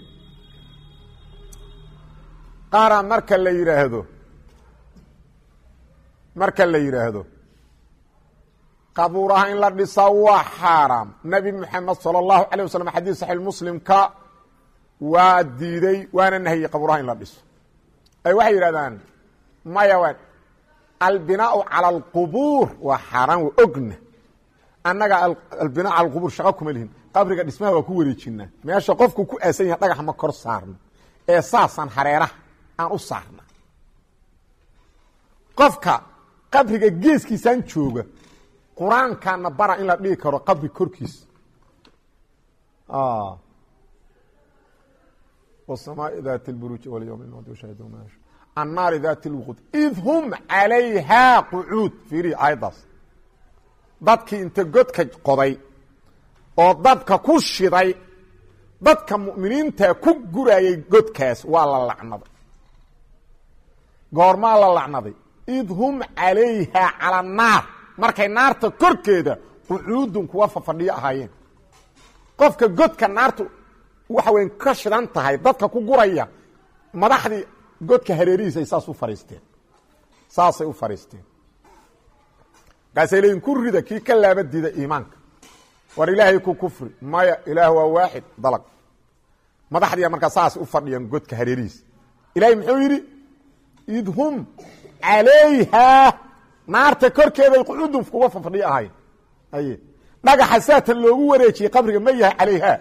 Speaker 1: qaara marka la yidhaahdo marka la yidhaahdo qabuuraha in la dhisaa waa xaaraam nebi moxamed salى اllahu alيه waslm xadiis saxiix muslimka waa diiday waana nahiyey qabuuraha in la dhiso ay waxay yidhahdaan maya wa albinaau calى اlqubuur waa xaaraan wa ogna annaga albinaa cala اlqubuur shaqo kuma lihin qabriga dhismaha waa ku wareejinaa meesha qofku ku aasan yahay dhagax ma kor saarno ee saasaan hareeraha aan u saarna qofka qabriga geeskiisaan jooga qur-aankaana bara in la dhigi karo qabri korkiisa wsamaai daati اlburuuji walyowm lmadi shahid mash annaari daati اlwqud id hum calayhaa qucuud fiiriya aayaddaas dadkii inta godka qoday oo dadka ku shiday dadka mu'miniinta ku gurayay godkaas waa la lacnaday goormaa la lacnaday id hum calayhaa cala annaar markay naarta korkeeda qucuudun kuwa fafadhiyo ahaayeen qofka godka naartu waxa weyn ka shidan tahay dadka ku guraya madaxdii godka hareerihiisay saas u fariisteen saasay u fariisteen kaasay leeyiin ku rida kii ka laabadiida iimaanka war ilaahay ku kufri maya ilaah waa waaxid dalag madaxdiia markaa saasay u fadhiyaan godka hareerihiisa ilaahay muxuu yidhi id hum calayhaa naarta korkeeday qucuudun kuwa fafadhiyo ahayn aye dhagaxa saatan loogu wareejiyey qabriga ma yahay calayhaa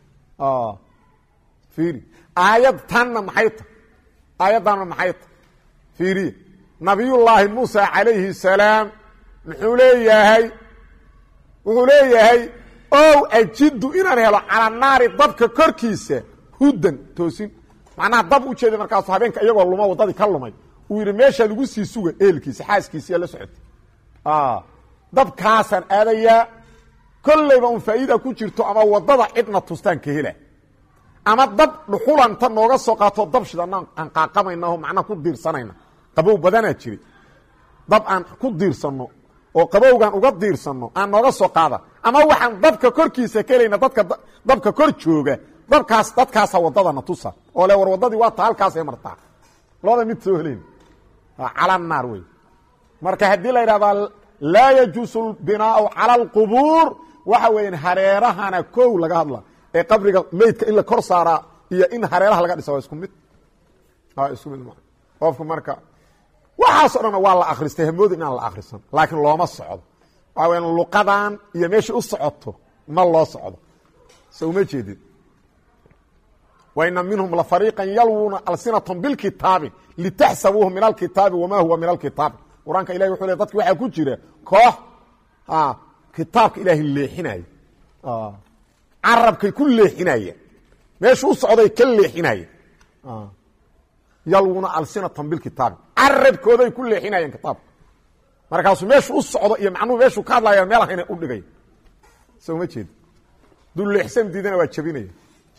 Speaker 1: fiiri aayad tanna maxay ta aayaddanna maxay ta fiiriya nabiyullaahi muusa calayhi salaam muxuu leeyahay wuxuu leeyahay ow ajidu inaan helo cala naari dabka korkiisa huddan toosin macnaha dab u jeeday markaasu habeenka iyagoo luma waddadii ka lumay uu yidhi meeshaa lagu sii suga eelkiisa xaaskiisiiya la socotay dabkaasaan aadayaa kollayba un faa'iida ku jirto ama waddada cidna tustaan ka hela ama dab dhuxulanta nooga soo qaato dab shidana aan qaaqamayna oo macnaha ku diirsanayna qabow badanaa jiray dab aan ku diirsanno oo qabowgaan uga diirsanno aan nooga soo qaada ama waxaan dabka korkiisa ka helayna dadka dabka kor jooga dabkaas dadkaasa waddadana tusa oo le war waddadii waa ta halkaasay martaa labada mid soo helayn cala naar wey marka haddii la yidhahdaa laa yajuusu lbinaau cala alqubuur waxa weeyaan hareerahana kow laga hadla ee qabriga meydka in la kor saaraa iyo in hareeraha laga dhisa waa isku mid isku mid ma qofku marka waxaasoo dhan waa la akhristay hamooda inaan la akhrisan laakiin looma socdo waxa weyaan luqadan iyo meesha u socoto ma loo socdo so uma jeedid waina minhum lafariiqa yalwuuna alsinatm bilkitaabi litaxsabuuhu min alkitaabi wamaa huwa min alkitaabi quraanka ilaahay wuxuu leeyahay dadku waxa ku jira koox ah kitaabka ilaahay leexinay ah arabkay ku leexinaya meeshu u socday ka leexinaya ah yaluna alsinatan bil kitab arabkooday ku leexinayaan kitaab markaas meeshu u socdo iyo macnuu meeshu ka hadlaya meelaha inay u dhigay soo ma jeed dul leexsan diidana waa jabinaya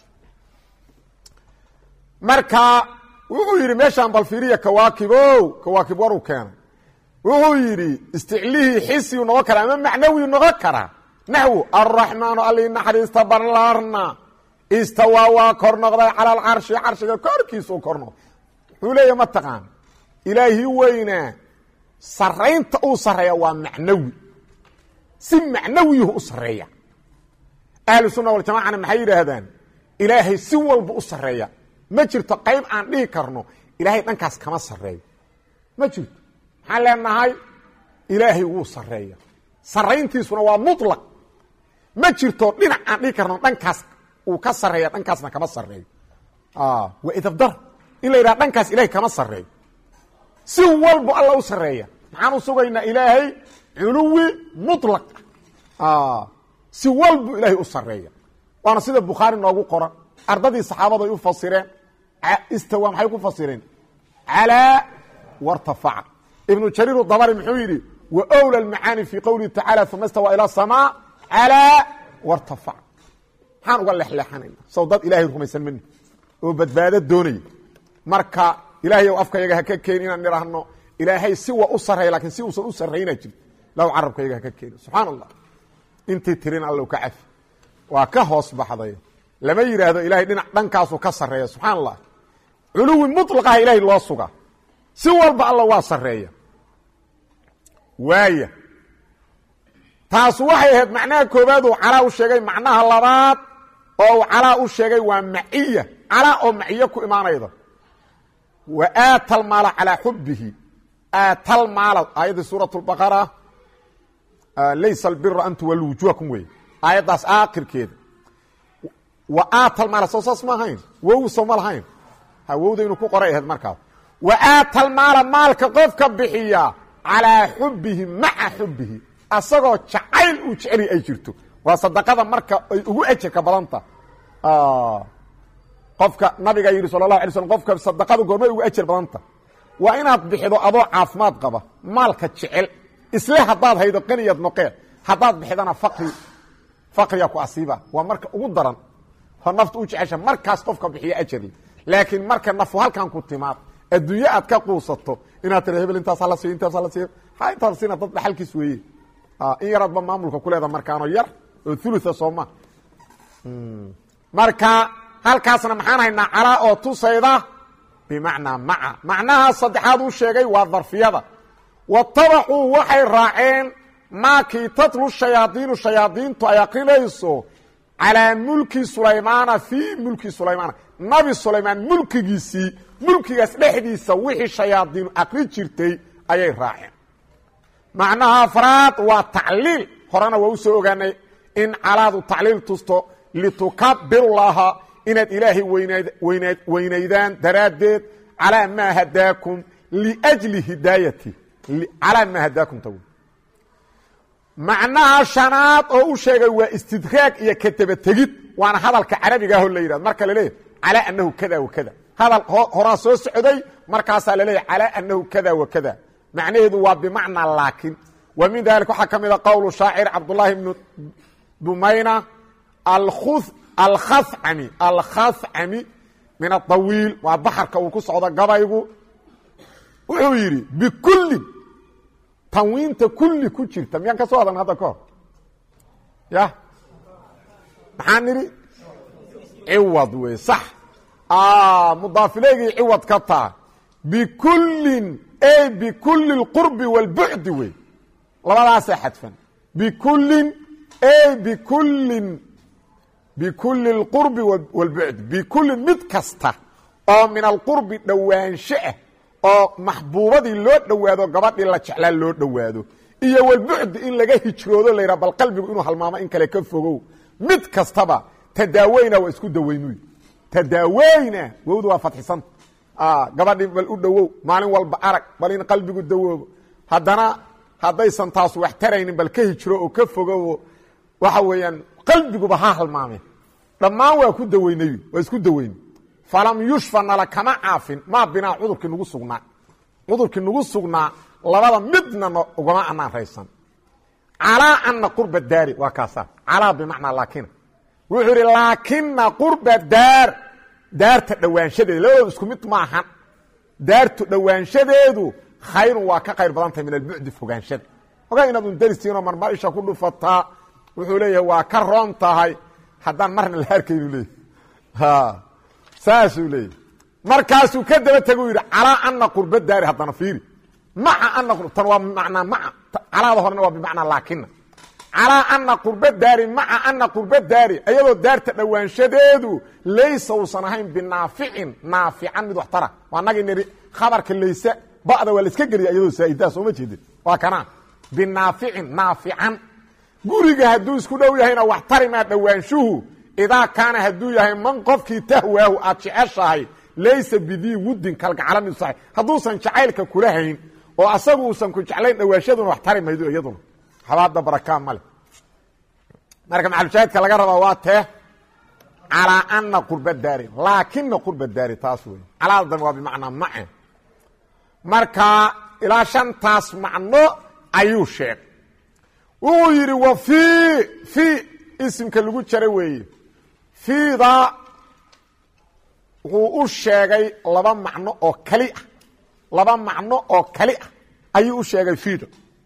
Speaker 1: marka wuxuu yiri meeshan bal fiiriya kawaakibo kawaakib waru keen wuxuu yiri isticlihi hissi noo kara ama macnawi noo kara nahwu arrahman alli nahrista barlarna istawa wa kornoqda ala al-arsh arshiga korkiisu korno xuleeya ma taqaan ilaahi weyna sareynta uu sareeya waa macnawi si macnawi uu sareeya ahlu sunna wal jamaa maxay yiraahdaan ilaahi si walba u sareeya ma jirto qayb aan dhigi karno ilaahay dhankaas kama sareeyo ma jirto maxaa leenahay ilaahay wuu sareeya sareyntiisuna waa mutlaq ma jirto dhinac aan dhigi karno dhankaas uu ka sareeya dhankaasna kama sareeyo ah wa idafdar ila ira dhankaas ilaahay kama sareeyo si walba Allah u sareeya maxaan u sugaynaa ilaahay uluwi mutlaq ah si walba ilaahay u sareeya waana sida Bukhari noogu qoran ardadii saxaabada ay u fasireen istawa maxay ku fasireen ala wartafa'a ibn jarir ad-dabari muxuu yiri wa awla al-maani fi qawli ta'ala thumma istawa ila as-samaa ala wartafa'a han uga leexleexanayna sawdad ilaahay rumaysan min oo badbaado doonay marka ilaahay oo afkayaga ha ka keen inaan niraahno ilaahay si waa u sareey laakiin si uu u sareeyna jir law carabkayaga ha ka keen subhanallah intii tirin Allah ka af waa ka hoos baxday lama yiraahdo ilaahay dhinac dhankaas uu ka sareeyo subhanallah uluwi mutlaqah ilaahay loo suga si walba Allah waa sareeya waaya taas waxay ahayd macnaha koobaad oo cala u sheegay macnaha labaad oo cala u sheegay waa maciya cala oo maciya ku imaanaydo wa atal mala ala hubbihi atal mala ayat suratul baqara laysa albirra an tuwallu wujuhakum way ayadaas aakhirkeeda wa atal mala soo saas ma hayn wuu soo malahayn ha wowda inuu ku qoray ahayd markaa wa atal mala malka qofka bixiya ala hubbihi ma'a hubbihi asagoo jacayl u jecel ay jirto waa sadaqada marka ay ugu ajirka badanta ah qofka nabiga yiri sallallahu alayhi wasallam qofka sadaqadu goormay ugu ajir badanta waa inaad bixido adoo caafimaad qaba maalka jecel isla hadaad haydo qaniyad noqee hadaad bixidana faqri faqriya ku asiiba waa marka ugu daran ha naftu u jecesha markaas qofka bixiya ajir laakiin marka nafu halkan ku timaad adduunyo aad ka quusato inaad tiraahdo hebel intaas la siin intaas la siin ha intaas siin dad dhaxalkiis weeye ah in yarad ba maamulka ku leedahay markaano yar oo thulutha sooma marka halkaasna maxaan haynaa cala oo tusayda bimaana ma'a macnaha saddexaad uu sheegay waa dharfiyada watabaxu waxay raaceen ma ki tatlu shayaadiin shayaadiintu ay aqrinayso ala mulki Sulaymaan fi mulki Sulaymaan nabi Sulaymaan mulkigiisi mulkigaas dhexdiisa wixii shayaadiin aqri jirtay ayay raaceen macnaha afraad waa ta'liil horana waa soo ogaanay in calaadu ta'liil tusto litukabbirullaha inaad ilaahi weynayd weynayd weynaydaan daraadeed ala ma hadaakum li ajli hidayati ala ma hadaakum taw macnaha shanaad oo u sheegay waa istidraag iyo kataba tegid waana hadalka carabiga ah oo la yiraahdo marka la leeyahay ala annahu kada wa kada hadal hora soo socday markaas la leeyahay ala annahu kada wa kada macnaheedu waa bimaana laakin wa min dalika waxa kamida qowlu shaa'ir Abdullah ibn Dumayna al-khuth al-khaf'ami al-khaf'ami min at-tawil wa baharka uu ku socdo gabaygu wuxuu yiri bi kulli tanwiinta kulli ku jirta miyaan ka soo hadan hada ko ya maxaan niri iwad way sax ah mudaaf ilayhi iwad ka taa bi kullin ay bi kulli al-qurb wal-bu'd way labadaas xadfan bi kullin ay bi kullin bi kulli al-qurb wal-bu'd bi kulli mid kasta oo min al-qurb dhawaansha oo maxbuubadii loo dhawaado gabadhii la jeclaa loo dhawaado iyo walbu'd in laga hijroodo leeyahay bal qalbigu inuu halmaamo in kale ka fogow mid kastaba tadaawayna waa isku dawaynuu tadaawayna wawdu waa fatxisan ah gabadhii bal u dhawow maalin walba arag bal in qalbigu dawoobo haddana haddaysan taas wax taraynin bal ka hijro oo ka fogo waxa weeyaan qalbiguba ha halmaameen dhammaan waa ku daweynay waa isku daweyn falam yushfa nala kama caafin ma binaa cudurkii nagu sugnaa cudurkii nagu sugnaa labada midna ugama anaan raysan calaa anna qurba daari waa kaasa calaa bimacnaa laakin wuxuu yidhi laakina qurba daar daarta dhowaanshadeeda labadooda isku mid ma ahan daartu dhowaanshadeedu khayrun waa ka khayr badan tahay min albucdi fogaanshada ogaa inaad un daristiinoo marmar isha ku dhufataa wuxuu leeyahay waa ka roon tahay haddaan marna la arkaynu leeyahy saasuu leeyahy markaasuu ka daba tego yidhi calaa ana qurba daari haddana fiiri maca ana tan waa bimacnaa maca calaada horena waa bimacnaa laakina calaa ana qurba daari maca ana qurba daari ayadoo daarta dhowaanshadeedu laysa uusan ahayn binaaficin naafican mid wax tara waa nagii niri khabarka layse ba'da waa la iska geliya iyadoo saa'idaa sooma jeedin waa kana binaaficin naafican guriga hadduu isku dhow yahayna wax tari maa dhowaanshuhu idaa kaana hadduu yahay man qofkii tahwaahu aad jeceshahay laysa bidii wuddin kalgacala mid sax hadduusan jacaylka kula hayn oo asagu uusan ku jeclayn dhowaanshaduna wax tari maydo iyaduna xabaadda barakaa male marka maxalushaahidka laga rabaa waa tee calaa ana qurba daari laakina qurba daari taas wey calaadadan waa bimacnaa mace marka ilaa shantaas macno ayuu sheegay wuxuu yidhi wa fii fii isimka lagu jara weeye fiida wuxuu u sheegay laba macno oo kali ah laba macno oo kali ah ayuu u sheegay fiida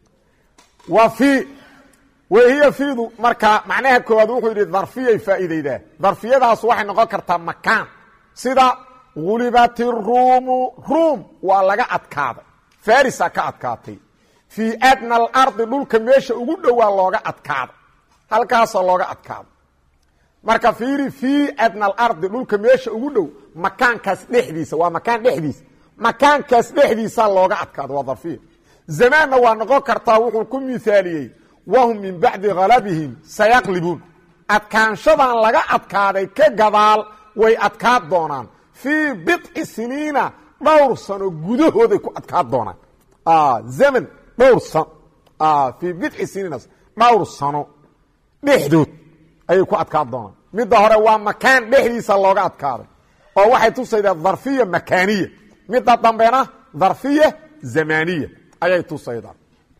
Speaker 1: wa fii wahiya fiidu marka macnaha koowaad wuxuu yidhi darfiyay faa'iidaydaa darfiyadaas waxay noqon kartaa makaan sida gulibat iruumu ruum waa laga adkaaday farisa ka adkaatay fii adna alardi dhulka meesha ugu dhowaa looga adkaaday halkaasoo looga adkaaday marka fiiri fii adna alardi dhulka meesha ugu dhow makaankaas dhexdiisa waa makaan dhexdiisa makaankaas dhexdiisaa looga adkaado waa darfiya zamaanna waa noqon kartaa wuxuu ku miaaliyey wahum min bacdi halabihim sayaqlibuun adkaanshadan laga adkaaday ka gadaal way adkaad doonaan fii bidci siniina dhowr sano gudahooday ku adkaad doonaan zaman dhowr sano fii bidci siniina dhowr sano dhexdood ayay ku adkaad doonaan midda hore waa makaan dhexdiisa looga adkaaday oo waxay tusaydaa dharfiya makaaniya midda dambena dharfiya zamaniya ayay tusaydaa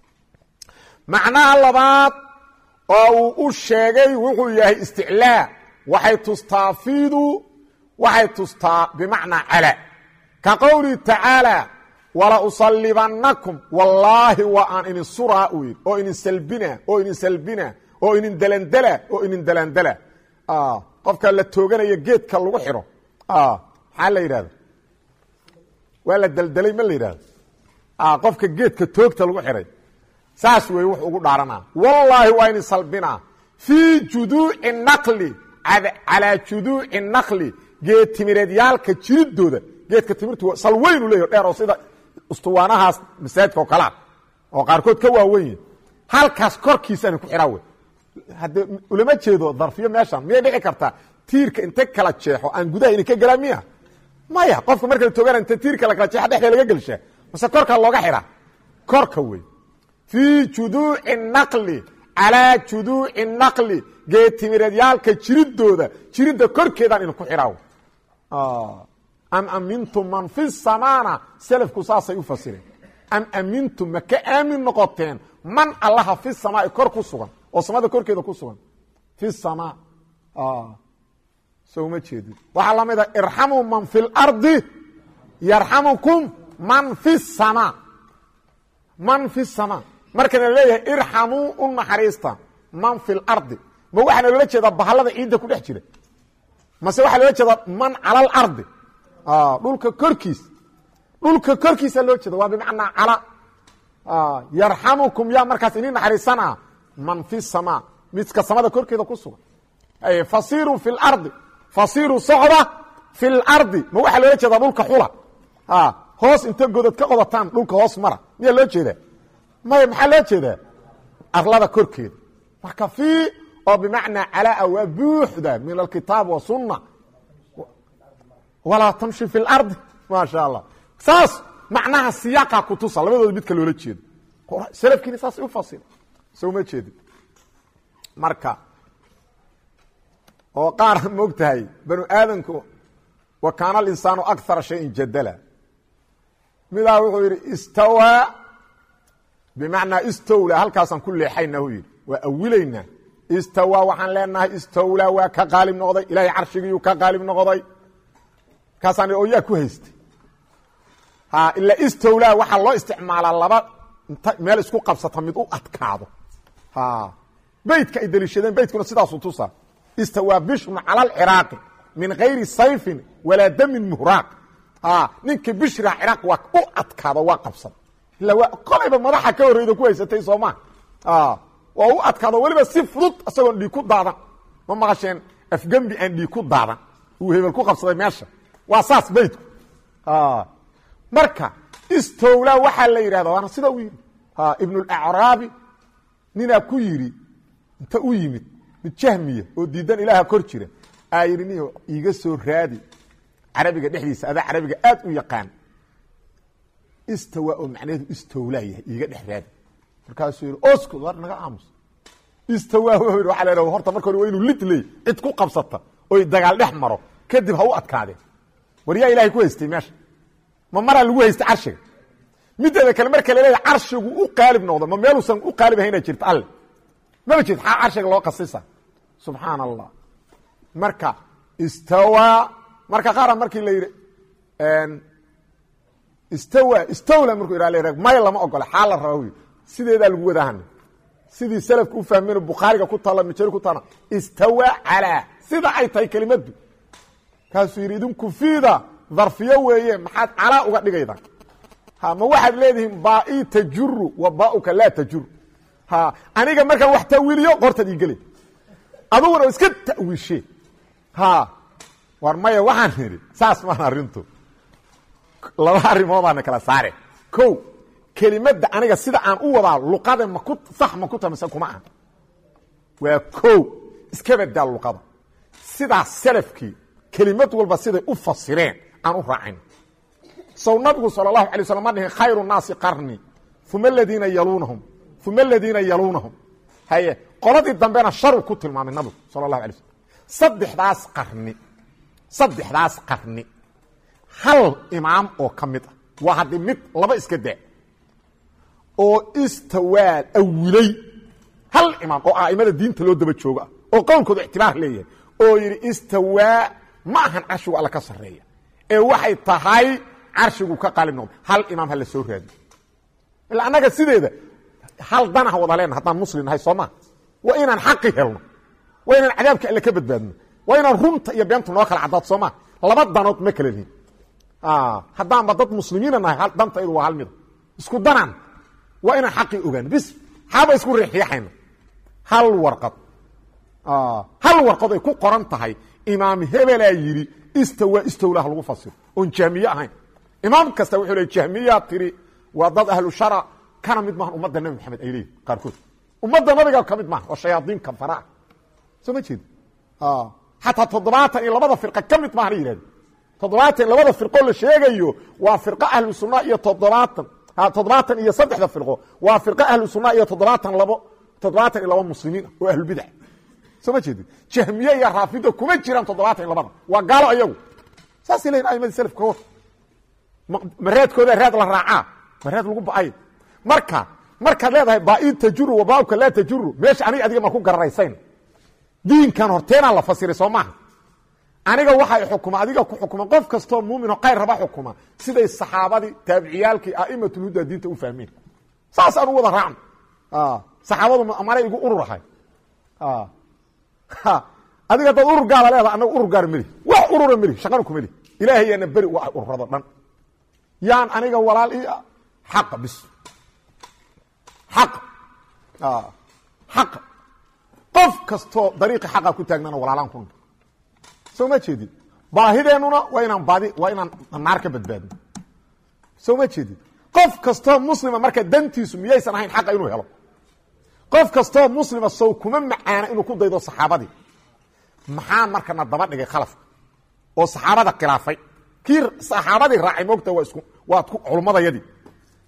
Speaker 1: macnaha labaad oo uu u sheegay wuxuu yahay isticlaa waxay tustaa fiidu waxay tustaa bimacnaa calaa ka qowlihi tacaalى wala usallibannakum wallaahi waa aan idin suraa u yidhi oo idin salbina oo idin salbina oo idin dalandala oo idin dalandala qofka la tooganaya geedka lagu xidho maxaa la yidhahda waa la daldalay ma la yidhahdo qofka geedka toogta lagu xidhay saas weeye wuxuu ugu dhaaranaa wallaahi waa idin salbinaa fii juduuci naqli calaa juduuci naqli geed timireedyaalka jiridooda geedka timirtu sal weynu leeyaho dheer oo sida ustuwaanahaas masaajidka oo kalea oo qaarkood ka waawen yihin halkaas korkiisana ku xidhaa wey haddee ulama jeedo darfiyo meeshan miyay dhici kartaa tiirka inta kala jeexo aan gudaha idin ka gelaa miya maya qofka marka la toogana inta tiirka la kala jeexa dhexda laga gelshaa mase korka looga xidhaa korka wey fii juduuci naqli calaa juduuci naqli geed timireedyaalka jiridooda jiridda korkeedaan idinku xidhaa am amintum man fi samaana selafku saasay u fasireen am amintum ma ka aamin noqoteen man allaha fi samaai kor ku sugan oo samada korkeeda ku sugan fi samaa soo ma jeedin waxaa la mid a irxamuu man fi lardi yarxamukum man fi samaa man fi samaa markana leeyahay irxamuu u naxariista man fi lardi ma waxaana loola jeedaa bahallada ciidda ku dhex jira mase waxaa loola jeedaa man cala alardi dhulka korkiisa dhulka korkiisa loo jeeda waa bimacnaa cala yarxamukum yaa markaas idin naxariisana man fi samaa midka samada korkeeda ku sugan fasiru fi lardi fasiru socda fi lardi ma waxaa loola jeedaa dhulka xula hoos inta godad ka qodataan dhulka hoos mara miyaa loo jeedaa maya maxaa loo jeedaa arlada korkeeda marka fii oo bimacnaa calaa waa buuxda min alkitaab wasunna walaa tamshi fi lardi maa sha allah saas macnaha siyaaqa kutusa labadooda midka loola jeedo salafkiina saas u fasila soo ma jeedin marka oo qaar moogtahay banu aadanku wa kaana al-insaanu akthara shay'in jadala midaa wuxuu yidhi istawaa bimacnaa istowlaa halkaasaan ku leexayna uu yidhi waa awilaynaa istawaa waxaan leenahay istowlaa waa ka qaalib noqday ilaahay carshigiiyuu ka qaalib noqday markaasaan oo yaa ku haystay ha ilaa istowlaa waxaa loo isticmaalaa laba meel isku qabsata mid u adkaado ha beydka ay daliishadeen beydkuna sidaasuu tusaa istawaa bishru cala alciraaqi min gayri sayfin walaa damin muhraaq ha ninkii bishra ciraaq waa u adkaado waa qabsada ila waa qolayba madaxa ka horreyda ku haysatay soomaa ha waa u adkaado weliba si fudud isagoon dhiig ku daadan ma maqasheen afgembi aan dhiig ku daadan uu hebel ku qabsaday meesha waa saas beydku ha marka istowlaa waxaa la yidhahda waana sida u yidhi ha ibnulacraabi ninaa ku yidhi inta u yimid mid jahmiya oo diidan ilaaha kor jira aa yidhi nin iiga soo raadi carabiga dhexdiisa adaa carabiga aad u yaqaan istawa oo macnaheedu istowlaa yahay iiga dhex raadi markaasuu yidhi oskud war naga aamus istawaa wuxuu yidhi waxaa la yidhahda horta marka hore waa inuu lidley cid ku qabsata oy dagaal dhex maro kadib ha u adkaadeen war yaa ilahay ku haystay meesha ma maraa lagu haystay carshiga mideeda kale marka laleeyahay carshigu u qaalib noqdo ma meeluusan u qaalib ahayna jirta alle maba jirta xaa carshiga loo qasisa subxaan allah marka istawaa marka qaara markii la yidhi istawa istawla markuu yidha may lama ogola xaa la raba wy sideedaa lagu wadahana sidii salafka u fahmeen bukhaariga ku taalla mijari ku taalla istawaa calaa sida ay tahay kelimaddu kaasuu yidhi idinku fiida darfiyo weeye maxaad calaa uga dhigayda ha ma waxaad leedihiin baa-i tajuru wa baauka laa tajur ha aniga markaan wax tawiiliyo qortaad ii gele aduguna iska tawiishe ha war maya waxaan idhi saas maan arrintu laba arrimoodaana kala saare ko kelimadda aniga sida aan u wadaa luqada maku sax ma ku tamase kuma aha waa ko iska badaa luqada sidaas salafkii kelimad walba siday u fasireen aan u raacin sow nabigu sal اlahu alay waslam ma dhihin khayru naasi qarni uma aladiina yaluunahum uma aladiina yaluunahum haye qoladii dambena sharu ku tilmaamay nabigu sal اlahu alay slm saddexdaas qarni saddexdaas qarni hal imaam oo ka mid ah waa haddii mid laba iska daa oo istawaal awilay hal imaam oo aimada diinta loo daba jooga oo qowlkooda ictibaar leeyahay oo yidhi istawaa ma ahan carshigu alla ka sarreeya ee waxay tahay carshigu ka qaalib noqdo hal imaam ha la soo raadiyo ila annaga sideeda hal danaha wada leenna haddaan muslim nahay soo maa waa inaan xaqi helno waa inaan cadaabka alle ka badbaadno waa inaan runta iyo beenta noo kala caddaad soo maa laba danood ma kala lihin haddaanba dad muslimiina nahay dantaydu waa hal mida isku danaan waa inaan xaqii ogaano bis xaaba isku riixriixayna hal warqad hal warqad ay ku qoran tahay imaam hebelaa yidhi istawa istowlaha lagu fasiro oon jahmiye ahayn imaam kasta wuxuu le jahmiyaa tiri waa dad ahlu shara kana mid maahan ummadda nebi maxamed ay leeyihin qaarkood ummadda nabiga ka mid maaha oo shayaadiin kanfaraa soo ma jeedi xataa toddobaatan iyo labada firqa ka mid maaha la yihahdo toddobaatan labada firqo la sheegayo waa firqo ahlu sunna iyo toddobaatan toddobaatan iyo saddexda firqo waa firqo ahlu sunna iyo toddobaatan labo toddobaatan iyo labo muslimiin oo ahlubidac soo ma jeedin jahmiye iyo raafida kuma jiraan toddobaatan iyo labada waa gaalo ayagu saasay leeyihin aimadii salafka ka war maraadkooda raad la raacaa maraad lagu ba-ay marka markaad leedahay baa-i tajuru wa baabka laa tajuru meesha aniga adiga ma ku gararaysayn diinkan horteenaa la fasiray soo maaha aniga waxay xukuma adiga ku xukuma qof kastoo muuminoo qayr raba xukuma siday saxaabadii taabiciyaalkii a'imatulhuda diinta u fahmeen saasaan u wada raacno saxaabadu maray igu ururahay adiga dad urur gaala leeda anaga urur gaar meli wax urura meli shaqana ku meli ilaahay yaana beri waa ururado dhan yaan aniga walaal ii xaqa bis xaqa xaqa qof kastoo dariiqi xaqa ku taagnana walaalaan ku soo ma jeedid baahideennuna waa inaan baadi waa inaan naar ka badbaadno soo ma jeedid qof kastoo muslima marka dantiisu miyaysan ahayn xaqa inuu helo qof kastoo muslima sow kuma macaana inuu ku daydo saxaabadii maxaa markana daba dhigay khalafka oo saxaabada khilaafay kii saxaabadii raacay moogta waa isku waa culummadayadii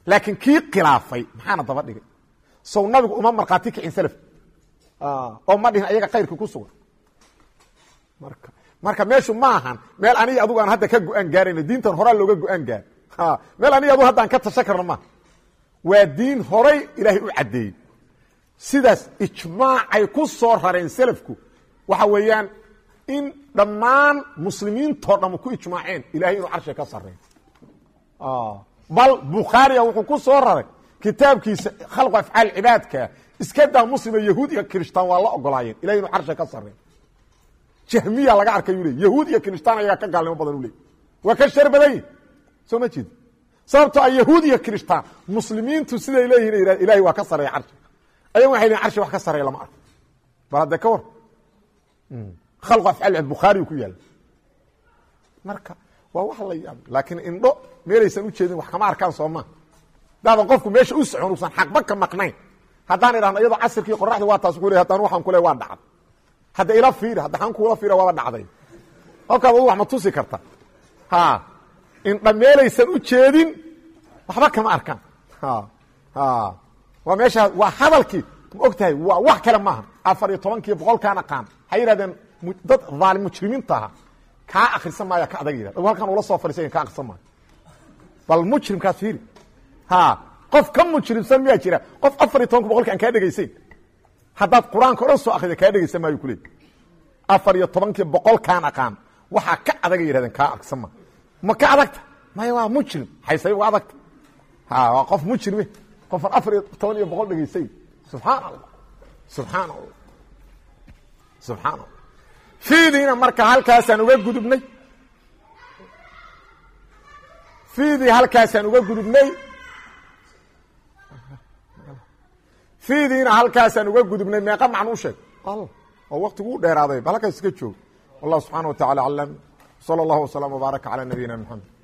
Speaker 1: laakiin kii khilaafay maxaana daba dhigay sow nabigu uma markhaati kicin salaf oo ma dhihin ayaga khayrka ku sugan marka marka meeshu ma ahan meel aniga adugu aan hadda ka go-aan gaarayno diintan horaa looga go-aan gaar meel aniga adugu hadda aan ka tashan karno maaha waa diin horay ilaahay u caddeeyey sidaas ijmaacay ku soo rareen salafku waxa weeyaan in dhammaan muslimiintoo dham ku ijmaaceen ilahay inuu carshiga ka sareeyo bal bukhaariya wuxuu ku soo raray kitaabkiisa khalqu afcaal cibaadka iska daa muslima yahuud iyo kirishtaan waa la ogolaayeen ilahay inuu carshiga ka sareeyo jahmiya laga arkay uu leey yahuud iyo kirishtaan ayaga ka gaalnimo badan uu leey waa ka shar badan soo ma jeed sababtoo ah yahuud iyo kirishtaan muslimiintu siday leeyihiin ilaahay waa ka sareeyo carshiga ayagu waxay leeyihiin carshiga wax ka sareeyo lama arko bal hadda ka war khalqu afcaal bukhaari ku yaal marka waa wax la yaab laakiin indho meelaysan u jeedin wax kama arkaan Soomaa daadan qofku meesha u socon uusan xaqba ka maqnayn hadaan iraahno iyadoo casirkii qorraxda waa taas ku leeyahay hadaan waxaan ku leeyahay waa dhacad hadda ila fiir hadaan ku ula fiira waa dhacday qofka wax ma tusi karta ha indho meelaysan u jeedin waxba kama arkaan ha ha waa meesha waa hadalkii ogtahay waa wax kale maaha afar iyo toban boqol kana qaan hay yiraahdeen dad zaalim mujrimiinta ka akhrisan maaya ka adag yiraahdo halkan ula soo fariisay ka akhrisan maayo bal mujrim ka fiiri ha qof ka mujrimsan miya jira qof afar iyo toban boqol kan ka dhageysay hadaad quraanka oo soo akhriday ka dhageysan maayo kulay afar iyo toban boqol kana qaan waxa ka adag yiraahdeen ka akhrisan ma ma ka adagta ma waa mujrim haysay waa adag ha waa qof mujrim qof afar iyo toban boqol dhageysay subhanallah subhanallah subhanallah fiidina marka halkaasaan uga gudubnay fiidi halkaasaan uga gudubnay fiidina halkaasaan uga gudubnay meeqa macnuu sheeg allah oo waqtigu u dheeraaday halkaas iska joog wallahu subhanahu wa ta'ala alam sallallahu wa sallam wa baraka ala nabiyina muhammad